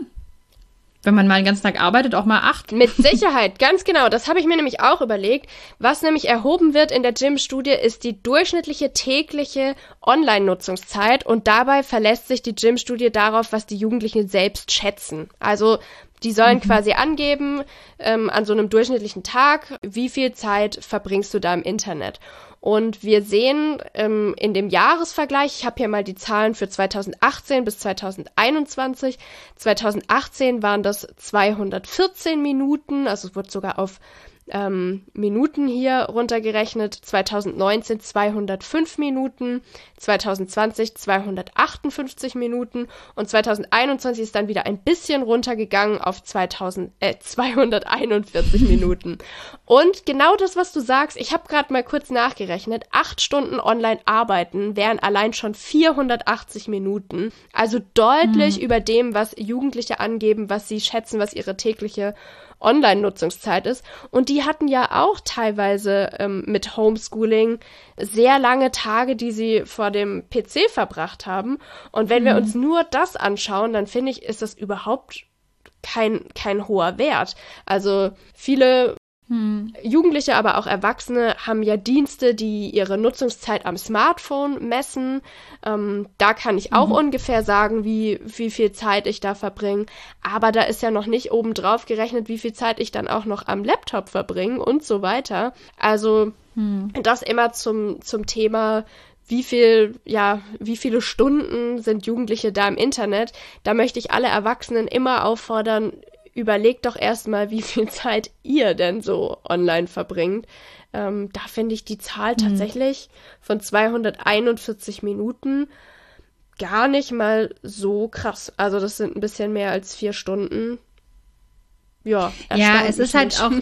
Wenn man mal den ganzen Tag arbeitet, auch mal acht. Mit Sicherheit, ganz genau. Das habe ich mir nämlich auch überlegt. Was nämlich erhoben wird in der Gym-Studie, ist die durchschnittliche tägliche Online-Nutzungszeit. Und dabei verlässt sich die Gym-Studie darauf, was die Jugendlichen selbst schätzen. Also die sollen mhm. quasi angeben, ähm, an so einem durchschnittlichen Tag, wie viel Zeit verbringst du da im Internet. Und wir sehen ähm, in dem Jahresvergleich, ich habe hier mal die Zahlen für zweitausendachtzehn bis zweitausendeinundzwanzig. zweitausendachtzehn waren das zweihundertvierzehn Minuten, also es wird sogar auf ähm, Minuten hier runtergerechnet. zweitausendneunzehn zweihundertfünf Minuten, zweitausendzwanzig zweihundertachtundfünfzig Minuten und zweitausendeinundzwanzig ist dann wieder ein bisschen runtergegangen auf zweitausend, äh, zweihunderteinundvierzig Minuten. Und genau das, was du sagst, ich habe gerade mal kurz nachgerechnet, acht Stunden online arbeiten wären allein schon vierhundertachtzig Minuten, also deutlich mhm. über dem, was Jugendliche angeben, was sie schätzen, was ihre tägliche Online-Nutzungszeit ist. Und die hatten ja auch teilweise ähm, mit Homeschooling sehr lange Tage, die sie vor dem P C verbracht haben. Und wenn mhm. wir uns nur das anschauen, dann finde ich, ist das überhaupt kein, kein hoher Wert. Also viele Hm. Jugendliche, aber auch Erwachsene haben ja Dienste, die ihre Nutzungszeit am Smartphone messen. Ähm, da kann ich auch mhm. ungefähr sagen, wie, wie viel Zeit ich da verbringe. Aber da ist ja noch nicht obendrauf gerechnet, wie viel Zeit ich dann auch noch am Laptop verbringe und so weiter. Also hm. das immer zum, zum Thema, wie viel, ja, wie viele Stunden sind Jugendliche da im Internet. Da möchte ich alle Erwachsenen immer auffordern, überlegt doch erstmal, wie viel Zeit ihr denn so online verbringt. Ähm, da finde ich die Zahl tatsächlich mhm. von zweihunderteinundvierzig Minuten gar nicht mal so krass. Also das sind ein bisschen mehr als vier Stunden. Ja, ja, es ist halt auch,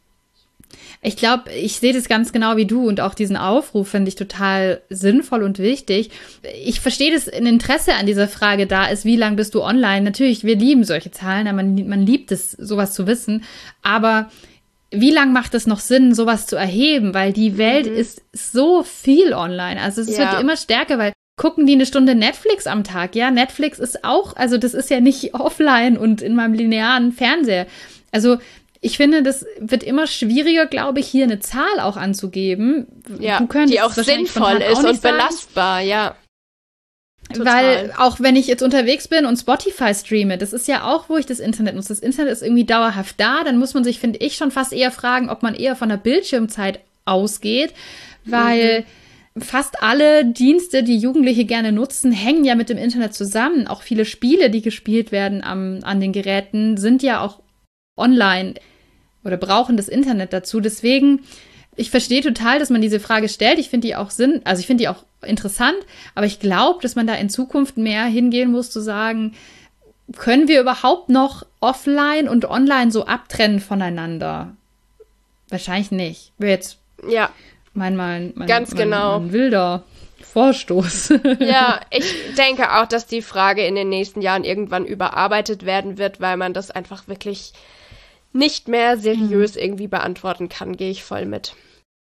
ich glaube, ich sehe das ganz genau wie du und auch diesen Aufruf finde ich total sinnvoll und wichtig. Ich verstehe, dass ein Interesse an dieser Frage da ist, wie lange bist du online? Natürlich, wir lieben solche Zahlen, man, man liebt es, sowas zu wissen, aber wie lange macht es noch Sinn, sowas zu erheben? Weil die Welt mhm. ist so viel online. Also es ja. wird immer stärker, weil gucken die eine Stunde Netflix am Tag? Ja, Netflix ist auch, also das ist ja nicht offline und in meinem linearen Fernseher. Also ich finde, das wird immer schwieriger, glaube ich, hier eine Zahl auch anzugeben. Ja, die auch sinnvoll ist und belastbar, ja. Total. Weil auch wenn ich jetzt unterwegs bin und Spotify streame, das ist ja auch, wo ich das Internet nutze. Das Internet ist irgendwie dauerhaft da. Dann muss man sich, finde ich, schon fast eher fragen, ob man eher von der Bildschirmzeit ausgeht. Weil mhm. fast alle Dienste, die Jugendliche gerne nutzen, hängen ja mit dem Internet zusammen. Auch viele Spiele, die gespielt werden am, an den Geräten, sind ja auch online oder brauchen das Internet dazu. Deswegen, ich verstehe total, dass man diese Frage stellt. Ich finde die auch Sinn, also ich finde die auch interessant, aber ich glaube, dass man da in Zukunft mehr hingehen muss, zu sagen, können wir überhaupt noch offline und online so abtrennen voneinander? Wahrscheinlich nicht. Wäre jetzt ja. mein, mein, mein, Ganz mein, genau. mein wilder Vorstoß. Ja, ich denke auch, dass die Frage in den nächsten Jahren irgendwann überarbeitet werden wird, weil man das einfach wirklich nicht mehr seriös irgendwie beantworten kann, gehe ich voll mit.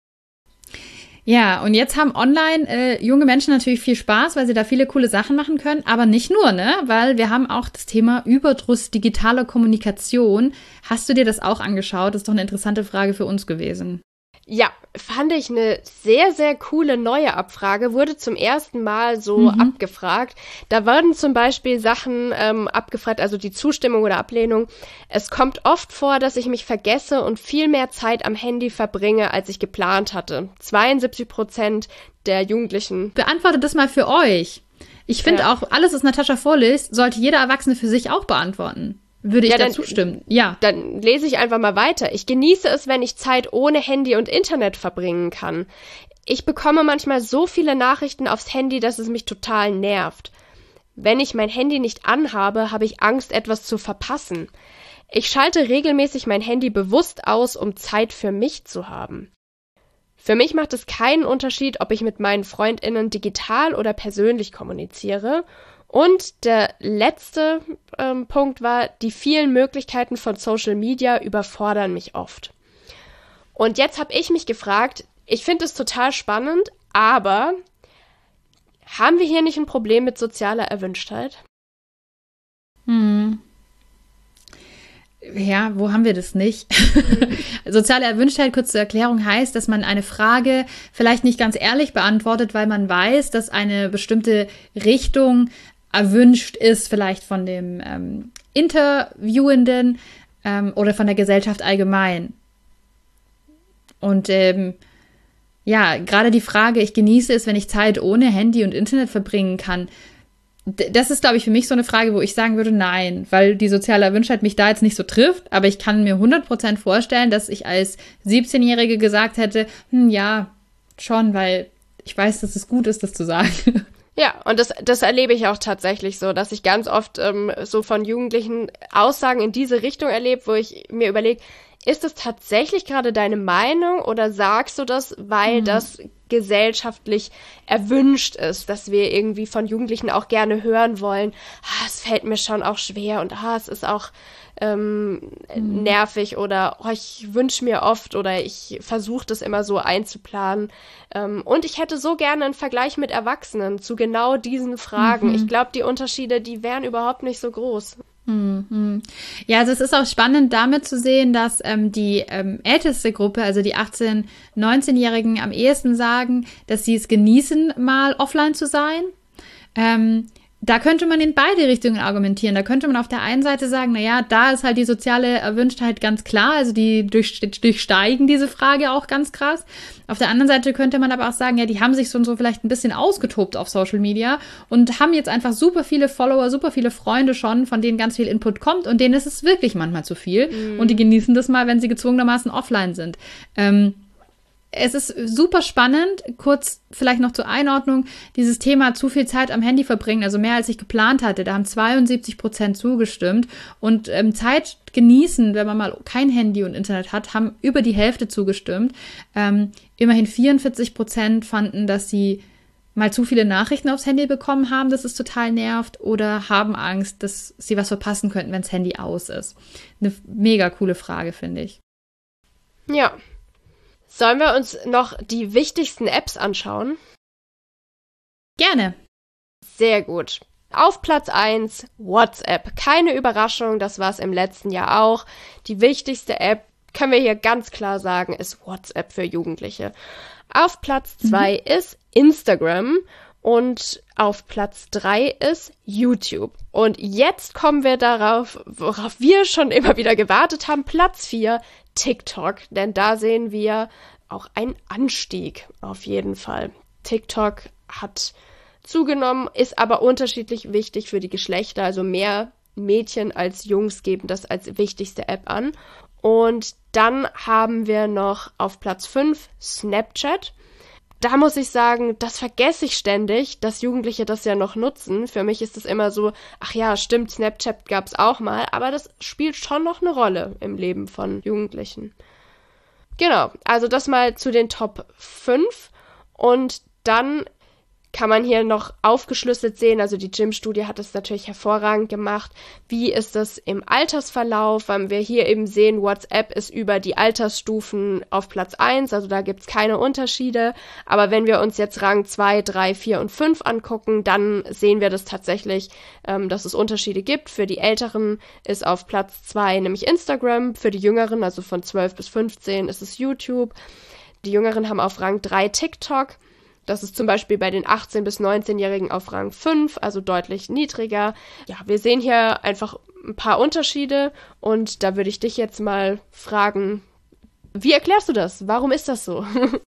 Ja, und jetzt haben online äh, junge Menschen natürlich viel Spaß, weil sie da viele coole Sachen machen können, aber nicht nur, ne? Weil wir haben auch das Thema Überdruss digitaler Kommunikation. Hast du dir das auch angeschaut? Das ist doch eine interessante Frage für uns gewesen. Ja, fand ich eine sehr, sehr coole neue Abfrage, wurde zum ersten Mal so mhm. abgefragt. Da wurden zum Beispiel Sachen ähm, abgefragt, also die Zustimmung oder Ablehnung. Es kommt oft vor, dass ich mich vergesse und viel mehr Zeit am Handy verbringe, als ich geplant hatte. zweiundsiebzig Prozent der Jugendlichen. Beantwortet das mal für euch. Ich finde ja. auch, alles, was Natascha vorliest, sollte jeder Erwachsene für sich auch beantworten. Würde ich ja, dazu stimmen, ja. Dann lese ich einfach mal weiter. Ich genieße es, wenn ich Zeit ohne Handy und Internet verbringen kann. Ich bekomme manchmal so viele Nachrichten aufs Handy, dass es mich total nervt. Wenn ich mein Handy nicht anhabe, habe ich Angst, etwas zu verpassen. Ich schalte regelmäßig mein Handy bewusst aus, um Zeit für mich zu haben. Für mich macht es keinen Unterschied, ob ich mit meinen FreundInnen digital oder persönlich kommuniziere. Und der letzte ähm, Punkt war, die vielen Möglichkeiten von Social Media überfordern mich oft. Und jetzt habe ich mich gefragt, ich finde es total spannend, aber haben wir hier nicht ein Problem mit sozialer Erwünschtheit? Hm. Ja, wo haben wir das nicht? Soziale Erwünschtheit, kurz zur Erklärung, heißt, dass man eine Frage vielleicht nicht ganz ehrlich beantwortet, weil man weiß, dass eine bestimmte Richtung erwünscht ist, vielleicht von dem ähm, Interviewenden ähm, oder von der Gesellschaft allgemein. Und ähm, ja, gerade die Frage, ich genieße es, wenn ich Zeit ohne Handy und Internet verbringen kann, d- das ist, glaube ich, für mich so eine Frage, wo ich sagen würde, nein, weil die soziale Erwünschtheit mich da jetzt nicht so trifft, aber ich kann mir hundert Prozent vorstellen, dass ich als siebzehnjährige gesagt hätte, hm, ja, schon, weil ich weiß, dass es gut ist, das zu sagen. Ja, und das, das erlebe ich auch tatsächlich so, dass ich ganz oft ähm, so von Jugendlichen Aussagen in diese Richtung erlebe, wo ich mir überlege, ist es tatsächlich gerade deine Meinung oder sagst du das, weil mhm. das gesellschaftlich erwünscht ist, dass wir irgendwie von Jugendlichen auch gerne hören wollen, ah, es fällt mir schon auch schwer und ah, es ist auch ähm, mhm. nervig oder oh, ich wünsche mir oft oder ich versuche das immer so einzuplanen. Ähm, und ich hätte so gerne einen Vergleich mit Erwachsenen zu genau diesen Fragen. Mhm. Ich glaube, die Unterschiede, die wären überhaupt nicht so groß. Mhm. Ja, also es ist auch spannend damit zu sehen, dass ähm, die ähm, älteste Gruppe, also die achtzehn-, neunzehnjährigen am ehesten sagen, dass sie es genießen, mal offline zu sein. Ähm, da könnte man in beide Richtungen argumentieren. Da könnte man auf der einen Seite sagen, naja, da ist halt die soziale Erwünschtheit ganz klar, also die durch, durchsteigen diese Frage auch ganz krass. Auf der anderen Seite könnte man aber auch sagen, ja, die haben sich so und so vielleicht ein bisschen ausgetobt auf Social Media und haben jetzt einfach super viele Follower, super viele Freunde schon, von denen ganz viel Input kommt und denen ist es wirklich manchmal zu viel. Mhm. Und die genießen das mal, wenn sie gezwungenermaßen offline sind. Ähm, Es ist super spannend, kurz vielleicht noch zur Einordnung, dieses Thema zu viel Zeit am Handy verbringen, also mehr als ich geplant hatte, da haben zweiundsiebzig Prozent zugestimmt und ähm, Zeit genießen, wenn man mal kein Handy und Internet hat, haben über die Hälfte zugestimmt. Ähm, immerhin vierundvierzig Prozent fanden, dass sie mal zu viele Nachrichten aufs Handy bekommen haben, dass es total nervt oder haben Angst, dass sie was verpassen könnten, wenn das Handy aus ist. Eine mega coole Frage, finde ich. Ja. Sollen wir uns noch die wichtigsten Apps anschauen? Gerne. Sehr gut. Auf Platz eins WhatsApp. Keine Überraschung, das war es im letzten Jahr auch. Die wichtigste App, können wir hier ganz klar sagen, ist WhatsApp für Jugendliche. Auf Platz zwei mhm. ist Instagram und auf Platz drei ist YouTube. Und jetzt kommen wir darauf, worauf wir schon immer wieder gewartet haben. Platz vier, TikTok. Denn da sehen wir auch einen Anstieg auf jeden Fall. TikTok hat zugenommen, ist aber unterschiedlich wichtig für die Geschlechter. Also mehr Mädchen als Jungs geben das als wichtigste App an. Und dann haben wir noch auf Platz fünf Snapchat. Da muss ich sagen, das vergesse ich ständig, dass Jugendliche das ja noch nutzen. Für mich ist es immer so, ach ja, stimmt, Snapchat gab es auch mal, aber das spielt schon noch eine Rolle im Leben von Jugendlichen. Genau, also das mal zu den Top fünf und dann kann man hier noch aufgeschlüsselt sehen, also die Gym-Studie hat es natürlich hervorragend gemacht. Wie ist das im Altersverlauf? Weil wir hier eben sehen, WhatsApp ist über die Altersstufen auf Platz eins, also da gibt es keine Unterschiede. Aber wenn wir uns jetzt Rang zwei, drei, vier und fünf angucken, dann sehen wir das tatsächlich, ähm, dass es Unterschiede gibt. Für die Älteren ist auf Platz zwei nämlich Instagram, für die Jüngeren, also von zwölf bis fünfzehn, ist es YouTube. Die Jüngeren haben auf Rang drei TikTok. Das ist zum Beispiel bei den achtzehn- bis neunzehnjährigen auf Rang fünf, also deutlich niedriger. Ja, wir sehen hier einfach ein paar Unterschiede und da würde ich dich jetzt mal fragen, wie erklärst du das? Warum ist das so?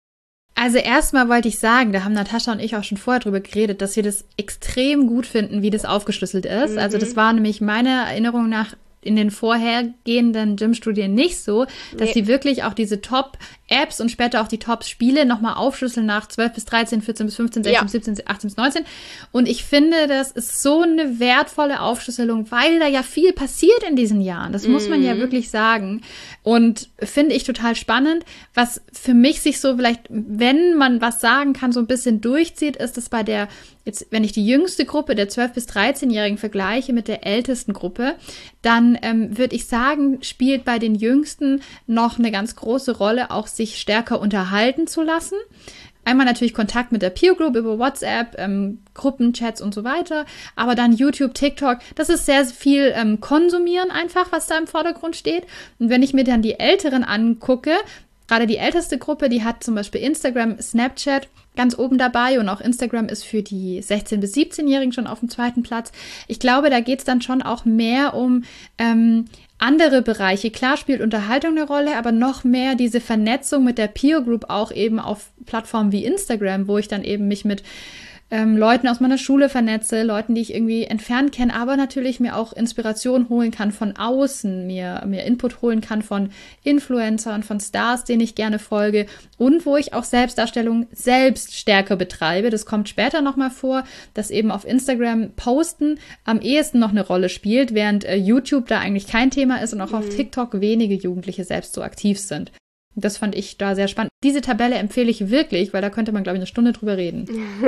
Also erstmal wollte ich sagen, da haben Natascha und ich auch schon vorher drüber geredet, dass wir das extrem gut finden, wie das aufgeschlüsselt ist. Mhm. Also das war nämlich meiner Erinnerung nach in den vorhergehenden Gym-Studien nicht so, dass nee. sie wirklich auch diese Top-Apps und später auch die Top-Spiele nochmal aufschlüsseln nach zwölf bis dreizehn, vierzehn bis fünfzehn, sechzehn, ja. siebzehn, achtzehn bis neunzehn. Und ich finde, das ist so eine wertvolle Aufschlüsselung, weil da ja viel passiert in diesen Jahren. Das mm. muss man ja wirklich sagen. Und finde ich total spannend. Was für mich sich so vielleicht, wenn man was sagen kann, so ein bisschen durchzieht, ist, dass bei der, jetzt, wenn ich die jüngste Gruppe der zwölf- bis dreizehnjährigen vergleiche mit der ältesten Gruppe, dann ähm, würde ich sagen, spielt bei den Jüngsten noch eine ganz große Rolle, auch sich stärker unterhalten zu lassen. Einmal natürlich Kontakt mit der Peer Group über WhatsApp, ähm, Gruppenchats und so weiter, aber dann YouTube, TikTok, das ist sehr viel ähm, Konsumieren einfach, was da im Vordergrund steht. Und wenn ich mir dann die Älteren angucke, gerade die älteste Gruppe, die hat zum Beispiel Instagram, Snapchat ganz oben dabei und auch Instagram ist für die sechzehn- bis siebzehnjährigen schon auf dem zweiten Platz. Ich glaube, da geht es dann schon auch mehr um ähm, andere Bereiche. Klar spielt Unterhaltung eine Rolle, aber noch mehr diese Vernetzung mit der Peer Group auch eben auf Plattformen wie Instagram, wo ich dann eben mich mit ähm, Leuten aus meiner Schule vernetze, Leuten, die ich irgendwie entfernt kenne, aber natürlich mir auch Inspiration holen kann von außen, mir, mir Input holen kann von Influencern, von Stars, denen ich gerne folge und wo ich auch Selbstdarstellung selbst stärker betreibe. Das kommt später nochmal vor, dass eben auf Instagram Posten am ehesten noch eine Rolle spielt, während äh, YouTube da eigentlich kein Thema ist und auch mhm. auf TikTok wenige Jugendliche selbst so aktiv sind. Das fand ich da sehr spannend. Diese Tabelle empfehle ich wirklich, weil da könnte man, glaube ich, eine Stunde drüber reden.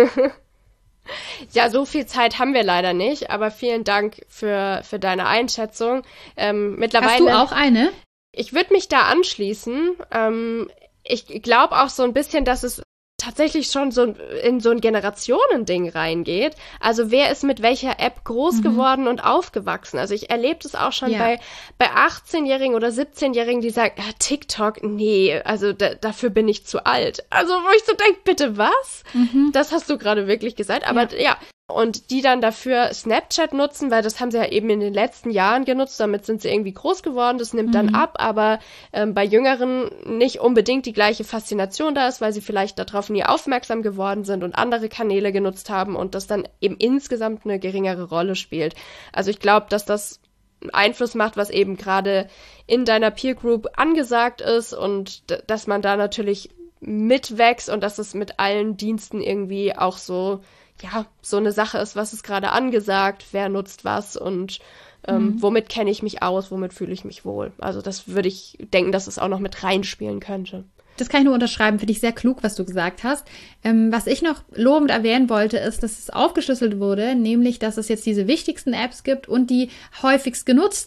Ja, so viel Zeit haben wir leider nicht, aber vielen Dank für, für deine Einschätzung. Ähm, mittlerweile, Hast du auch eine? Ich würde mich da anschließen. Ähm, ich glaube auch so ein bisschen, dass es tatsächlich schon so in so ein Generationending reingeht. Also wer ist mit welcher App groß mhm. geworden und aufgewachsen? Also ich erlebe das auch schon ja. bei, bei achtzehnjährigen oder siebzehnjährigen, die sagen, ja, TikTok, nee, also da, dafür bin ich zu alt. Also wo ich so denke, bitte was? Mhm. Das hast du gerade wirklich gesagt. Aber ja. ja, und die dann dafür Snapchat nutzen, weil das haben sie ja eben in den letzten Jahren genutzt, damit sind sie irgendwie groß geworden, das nimmt mhm. dann ab, aber ähm, bei Jüngeren nicht unbedingt die gleiche Faszination da ist, weil sie vielleicht darauf nie aufmerksam geworden sind und andere Kanäle genutzt haben und das dann eben insgesamt eine geringere Rolle spielt. Also ich glaube, dass das einen Einfluss macht, was eben gerade in deiner Peer Group angesagt ist und d- dass man da natürlich mitwächst und dass es mit allen Diensten irgendwie auch so ja, so eine Sache ist, was ist gerade angesagt, wer nutzt was und ähm, mhm. womit kenne ich mich aus, womit fühle ich mich wohl. Also das würde ich denken, dass es auch noch mit reinspielen könnte. Das kann ich nur unterschreiben, finde ich sehr klug, was du gesagt hast. Ähm, was ich noch lobend erwähnen wollte, ist, dass es aufgeschlüsselt wurde, nämlich, dass es jetzt diese wichtigsten Apps gibt und die häufigst genutzten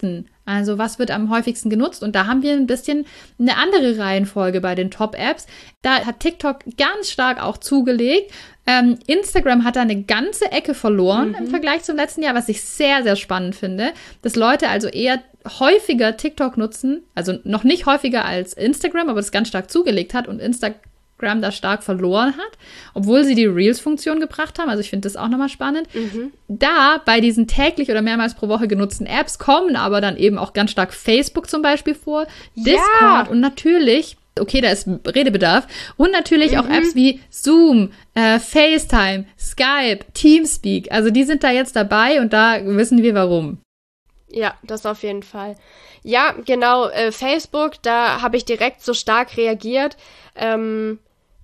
Also was wird am häufigsten genutzt? Und da haben wir ein bisschen eine andere Reihenfolge bei den Top-Apps. Da hat TikTok ganz stark auch zugelegt. Ähm, Instagram hat da eine ganze Ecke verloren mhm. im Vergleich zum letzten Jahr, was ich sehr, sehr spannend finde. Dass Leute also eher häufiger TikTok nutzen, also noch nicht häufiger als Instagram, aber das ganz stark zugelegt hat und Instagram da stark verloren hat, obwohl sie die Reels-Funktion gebracht haben. Also ich finde das auch nochmal spannend. Mhm. Da bei diesen täglich oder mehrmals pro Woche genutzten Apps kommen aber dann eben auch ganz stark Facebook zum Beispiel vor, ja. Discord und natürlich, okay, da ist Redebedarf, und natürlich mhm. auch Apps wie Zoom, äh, FaceTime, Skype, Teamspeak. Also die sind da jetzt dabei und da wissen wir warum. Ja, das auf jeden Fall. Ja, genau, äh, Facebook, da habe ich direkt so stark reagiert. Ähm,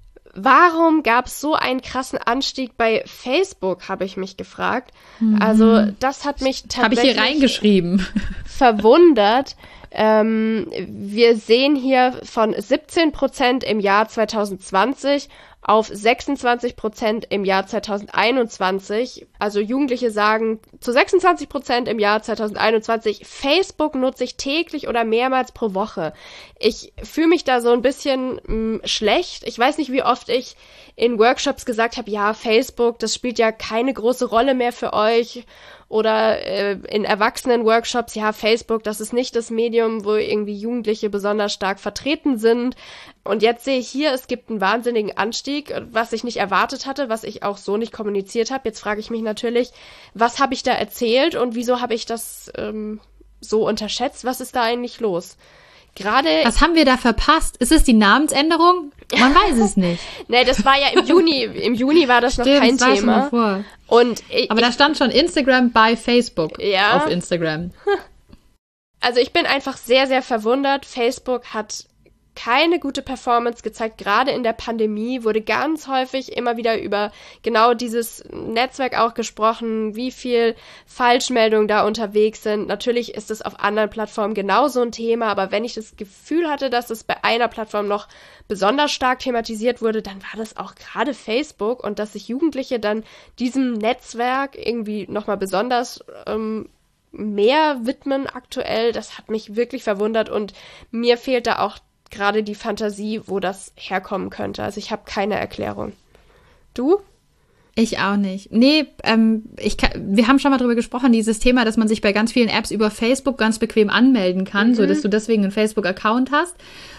warum gab es so einen krassen Anstieg bei Facebook, habe ich mich gefragt. Mhm. Also das hat mich tatsächlich Habe ich hier reingeschrieben. verwundert. Ähm, wir sehen hier von siebzehn Prozent im Jahr zwanzig zwanzig auf sechsundzwanzig Prozent im Jahr zwanzig einundzwanzig. Also Jugendliche sagen zu sechsundzwanzig Prozent im Jahr zwanzig einundzwanzig, Facebook nutze ich täglich oder mehrmals pro Woche. Ich fühle mich da so ein bisschen mh, schlecht. Ich weiß nicht, wie oft ich in Workshops gesagt habe, ja, Facebook, das spielt ja keine große Rolle mehr für euch. Oder äh, in Erwachsenen-Workshops, ja, Facebook, das ist nicht das Medium, wo irgendwie Jugendliche besonders stark vertreten sind. Und jetzt sehe ich hier, es gibt einen wahnsinnigen Anstieg, was ich nicht erwartet hatte, was ich auch so nicht kommuniziert habe. Jetzt frage ich mich natürlich, was habe ich da erzählt und wieso habe ich das ähm, so unterschätzt? Was ist da eigentlich los? Gerade. Was haben wir da verpasst? Ist es die Namensänderung? Man weiß es nicht. Nee, das war ja im Juni. Im Juni war das noch Stimmt, kein das Thema. War schon mal vor. Und ich, Aber da stand schon Instagram bei Facebook ja. auf Instagram. Also ich bin einfach sehr, sehr verwundert. Facebook hat keine gute Performance gezeigt. Gerade in der Pandemie wurde ganz häufig immer wieder über genau dieses Netzwerk auch gesprochen, wie viel Falschmeldungen da unterwegs sind. Natürlich ist es auf anderen Plattformen genauso ein Thema, aber wenn ich das Gefühl hatte, dass es bei einer Plattform noch besonders stark thematisiert wurde, dann war das auch gerade Facebook, und dass sich Jugendliche dann diesem Netzwerk irgendwie nochmal besonders ähm, mehr widmen aktuell, das hat mich wirklich verwundert, und mir fehlt da auch gerade die Fantasie, wo das herkommen könnte. Also ich habe keine Erklärung. Du? Ich auch nicht. Nee, ähm, ich kann, wir haben schon mal drüber gesprochen, dieses Thema, dass man sich bei ganz vielen Apps über Facebook ganz bequem anmelden kann, mhm. so dass du deswegen einen Facebook-Account hast.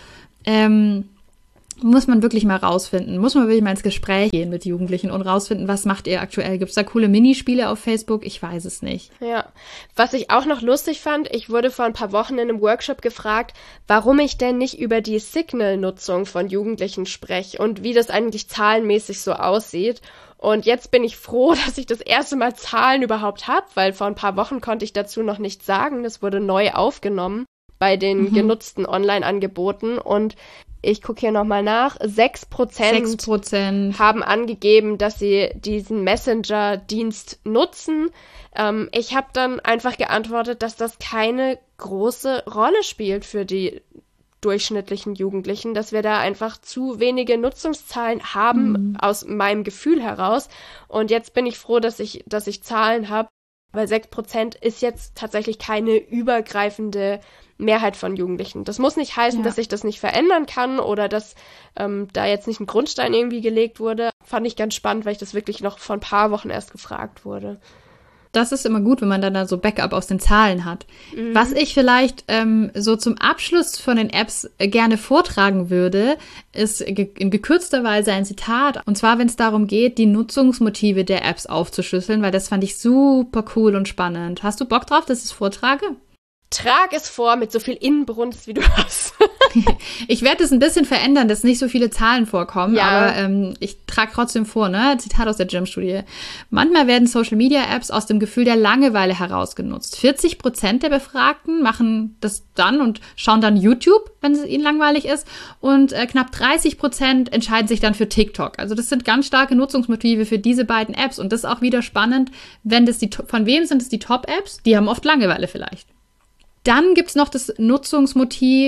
Ähm, muss man wirklich mal rausfinden. Muss man wirklich mal ins Gespräch gehen mit Jugendlichen und rausfinden, was macht ihr aktuell? Gibt es da coole Minispiele auf Facebook? Ich weiß es nicht. Ja, was ich auch noch lustig fand, ich wurde vor ein paar Wochen in einem Workshop gefragt, warum ich denn nicht über die Signal-Nutzung von Jugendlichen spreche und wie das eigentlich zahlenmäßig so aussieht. Und jetzt bin ich froh, dass ich das erste Mal Zahlen überhaupt habe, weil vor ein paar Wochen konnte ich dazu noch nichts sagen. Das wurde neu aufgenommen bei den mhm. genutzten Online-Angeboten, und ich gucke hier nochmal nach, sechs Prozent haben angegeben, dass sie diesen Messenger-Dienst nutzen. Ähm, ich habe dann einfach geantwortet, dass das keine große Rolle spielt für die durchschnittlichen Jugendlichen, dass wir da einfach zu wenige Nutzungszahlen haben, mhm. aus meinem Gefühl heraus. Und jetzt bin ich froh, dass ich, dass ich Zahlen habe, weil sechs Prozent ist jetzt tatsächlich keine übergreifende Mehrheit von Jugendlichen. Das muss nicht heißen, ja. dass sich das nicht verändern kann oder dass ähm, da jetzt nicht ein Grundstein irgendwie gelegt wurde. Fand ich ganz spannend, weil ich das wirklich noch vor ein paar Wochen erst gefragt wurde. Das ist immer gut, wenn man dann da so Backup aus den Zahlen hat. Mhm. Was ich vielleicht ähm, so zum Abschluss von den Apps äh, gerne vortragen würde, ist ge- in gekürzter Weise ein Zitat. Und zwar, wenn es darum geht, die Nutzungsmotive der Apps aufzuschlüsseln, weil das fand ich super cool und spannend. Hast du Bock drauf, dass ich es vortrage? Trag es vor mit so viel Inbrunst, wie du hast. Ich werde es ein bisschen verändern, dass nicht so viele Zahlen vorkommen, ja. aber ähm, ich trage trotzdem vor, ne? Zitat aus der Gym-Studie. Manchmal werden Social-Media-Apps aus dem Gefühl der Langeweile heraus genutzt. vierzig Prozent der Befragten machen das dann und schauen dann YouTube, wenn es ihnen langweilig ist, und äh, knapp dreißig Prozent entscheiden sich dann für TikTok. Also das sind ganz starke Nutzungsmotive für diese beiden Apps, und das ist auch wieder spannend, wenn das die, von wem sind es die Top-Apps? Die haben oft Langeweile vielleicht. Dann gibt es noch das Nutzungsmotiv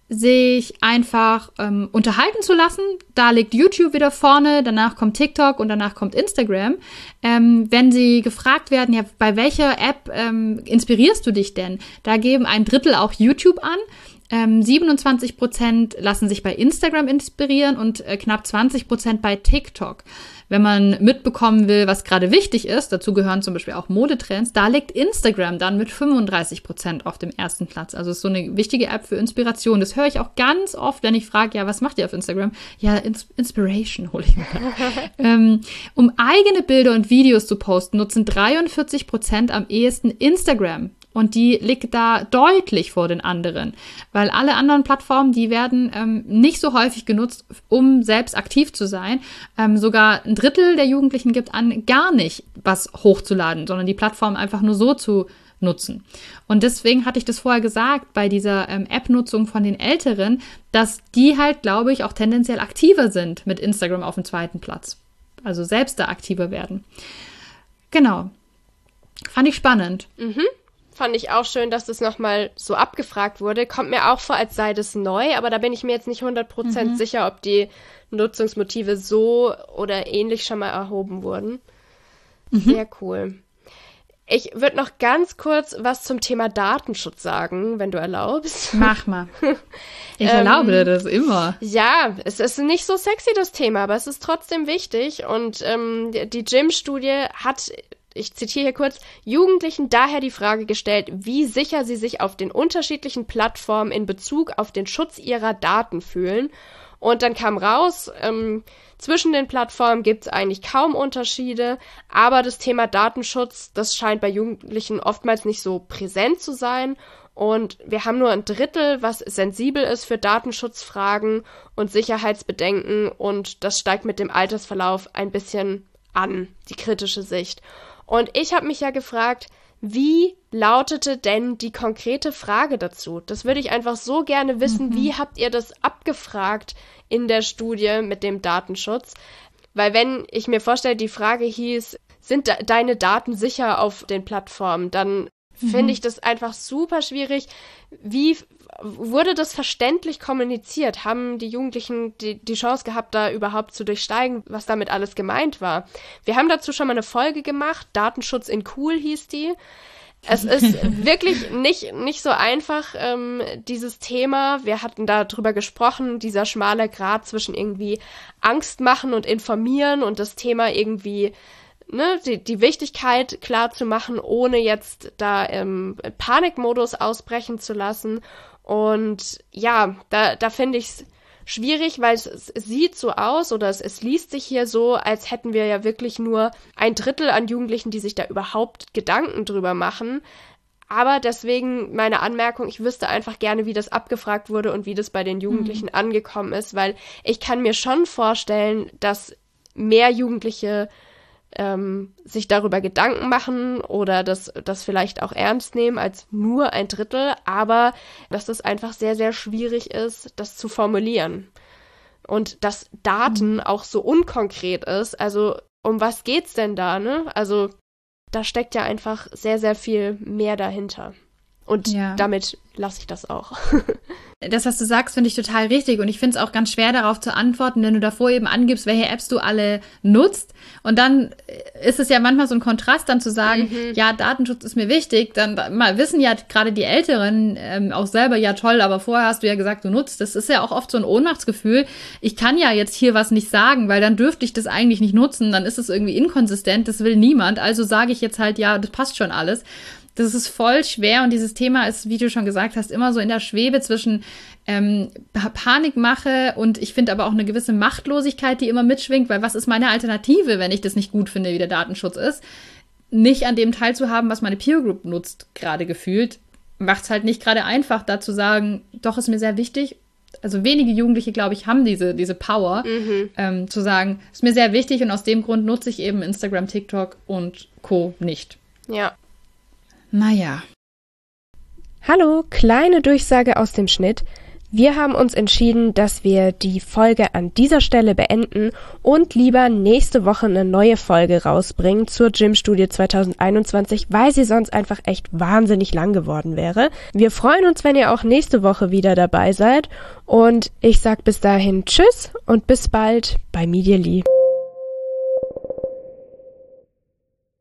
sich einfach ähm, unterhalten zu lassen. Da liegt YouTube wieder vorne, danach kommt TikTok und danach kommt Instagram. Ähm, wenn sie gefragt werden, ja, bei welcher App ähm, inspirierst du dich denn? Da geben ein Drittel auch YouTube an. Ähm, siebenundzwanzig Prozent lassen sich bei Instagram inspirieren und äh, knapp zwanzig Prozent bei TikTok. Wenn man mitbekommen will, was gerade wichtig ist, dazu gehören zum Beispiel auch Modetrends, da liegt Instagram dann mit fünfunddreißig Prozent auf dem ersten Platz. Also ist so eine wichtige App für Inspiration. Das höre ich auch ganz oft, wenn ich frage, ja, was macht ihr auf Instagram? Ja, Ins- Inspiration hole ich mir. ähm, um eigene Bilder und Videos zu posten, nutzen dreiundvierzig Prozent am ehesten Instagram. Und die liegt da deutlich vor den anderen, weil alle anderen Plattformen, die werden ähm, nicht so häufig genutzt, um selbst aktiv zu sein. Ähm, sogar ein Drittel der Jugendlichen gibt an, gar nicht was hochzuladen, sondern die Plattform einfach nur so zu nutzen. Und deswegen hatte ich das vorher gesagt, bei dieser ähm, App-Nutzung von den Älteren, dass die halt, glaube ich, auch tendenziell aktiver sind mit Instagram auf dem zweiten Platz. Also selbst da aktiver werden. Genau. Fand ich spannend. Mhm. Fand ich auch schön, dass das nochmal so abgefragt wurde. Kommt mir auch vor, als sei das neu, aber da bin ich mir jetzt nicht hundert Prozent mhm. sicher, ob die Nutzungsmotive so oder ähnlich schon mal erhoben wurden. Mhm. Sehr cool. Ich würde noch ganz kurz was zum Thema Datenschutz sagen, wenn du erlaubst. Mach mal. Ich erlaube dir ähm, das immer. Ja, es ist nicht so sexy, das Thema, aber es ist trotzdem wichtig. Und ähm, die Jim-Studie hat... Ich zitiere hier kurz, Jugendlichen daher die Frage gestellt, wie sicher sie sich auf den unterschiedlichen Plattformen in Bezug auf den Schutz ihrer Daten fühlen. Und dann kam raus, ähm, zwischen den Plattformen gibt es eigentlich kaum Unterschiede, aber das Thema Datenschutz, das scheint bei Jugendlichen oftmals nicht so präsent zu sein. Und wir haben nur ein Drittel, was sensibel ist für Datenschutzfragen und Sicherheitsbedenken. Und das steigt mit dem Altersverlauf ein bisschen an, die kritische Sicht. Und ich habe mich ja gefragt, wie lautete denn die konkrete Frage dazu? Das würde ich einfach so gerne wissen. Mhm. Wie habt ihr das abgefragt in der Studie mit dem Datenschutz? Weil wenn ich mir vorstelle, die Frage hieß, sind de- deine Daten sicher auf den Plattformen, dann mhm. finde ich das einfach super schwierig. Wie wurde das verständlich kommuniziert? Haben die Jugendlichen die, die Chance gehabt, da überhaupt zu durchsteigen, was damit alles gemeint war? Wir haben dazu schon mal eine Folge gemacht, Datenschutz in cool hieß die. Es ist wirklich nicht, nicht so einfach, ähm, dieses Thema. Wir hatten da drüber gesprochen, dieser schmale Grat zwischen irgendwie Angst machen und informieren und das Thema irgendwie Ne, die, die Wichtigkeit klar zu machen, ohne jetzt da im Panikmodus ausbrechen zu lassen. Und ja, da, da finde ich es schwierig, weil es, es sieht so aus oder es, es liest sich hier so, als hätten wir ja wirklich nur ein Drittel an Jugendlichen, die sich da überhaupt Gedanken drüber machen. Aber deswegen meine Anmerkung, ich wüsste einfach gerne, wie das abgefragt wurde und wie das bei den Jugendlichen mhm. angekommen ist, weil ich kann mir schon vorstellen, dass mehr Jugendliche Ähm, sich darüber Gedanken machen oder das, das vielleicht auch ernst nehmen als nur ein Drittel, aber dass es einfach sehr, sehr schwierig ist, das zu formulieren. Und dass Daten mhm. auch so unkonkret ist, also um was geht's denn da, ne? Also da steckt ja einfach sehr, sehr viel mehr dahinter. Und ja. damit lasse ich das auch. Das, was du sagst, finde ich total richtig. Und ich finde es auch ganz schwer, darauf zu antworten, wenn du davor eben angibst, welche Apps du alle nutzt. Und dann ist es ja manchmal so ein Kontrast, dann zu sagen, mhm. ja, Datenschutz ist mir wichtig. Dann mal wissen ja gerade die Älteren ähm, auch selber, ja toll, aber vorher hast du ja gesagt, du nutzt. Das ist ja auch oft so ein Ohnmachtsgefühl. Ich kann ja jetzt hier was nicht sagen, weil dann dürfte ich das eigentlich nicht nutzen. Dann ist es irgendwie inkonsistent. Das will niemand. Also sage ich jetzt halt, ja, das passt schon alles. Das ist voll schwer und dieses Thema ist, wie du schon gesagt hast, immer so in der Schwebe zwischen ähm, Panikmache und ich finde aber auch eine gewisse Machtlosigkeit, die immer mitschwingt, weil was ist meine Alternative, wenn ich das nicht gut finde, wie der Datenschutz ist? Nicht an dem teilzuhaben, was meine Peer Group nutzt, gerade gefühlt, macht es halt nicht gerade einfach, da zu sagen, doch, ist mir sehr wichtig. Also wenige Jugendliche, glaube ich, haben diese, diese Power, mhm. ähm, zu sagen, ist mir sehr wichtig und aus dem Grund nutze ich eben Instagram, TikTok und Co. nicht. Ja. Naja. Hallo, kleine Durchsage aus dem Schnitt. Wir haben uns entschieden, dass wir die Folge an dieser Stelle beenden und lieber nächste Woche eine neue Folge rausbringen zur Gym-Studie zwanzig einundzwanzig, weil sie sonst einfach echt wahnsinnig lang geworden wäre. Wir freuen uns, wenn ihr auch nächste Woche wieder dabei seid und ich sag bis dahin Tschüss und bis bald bei Medially.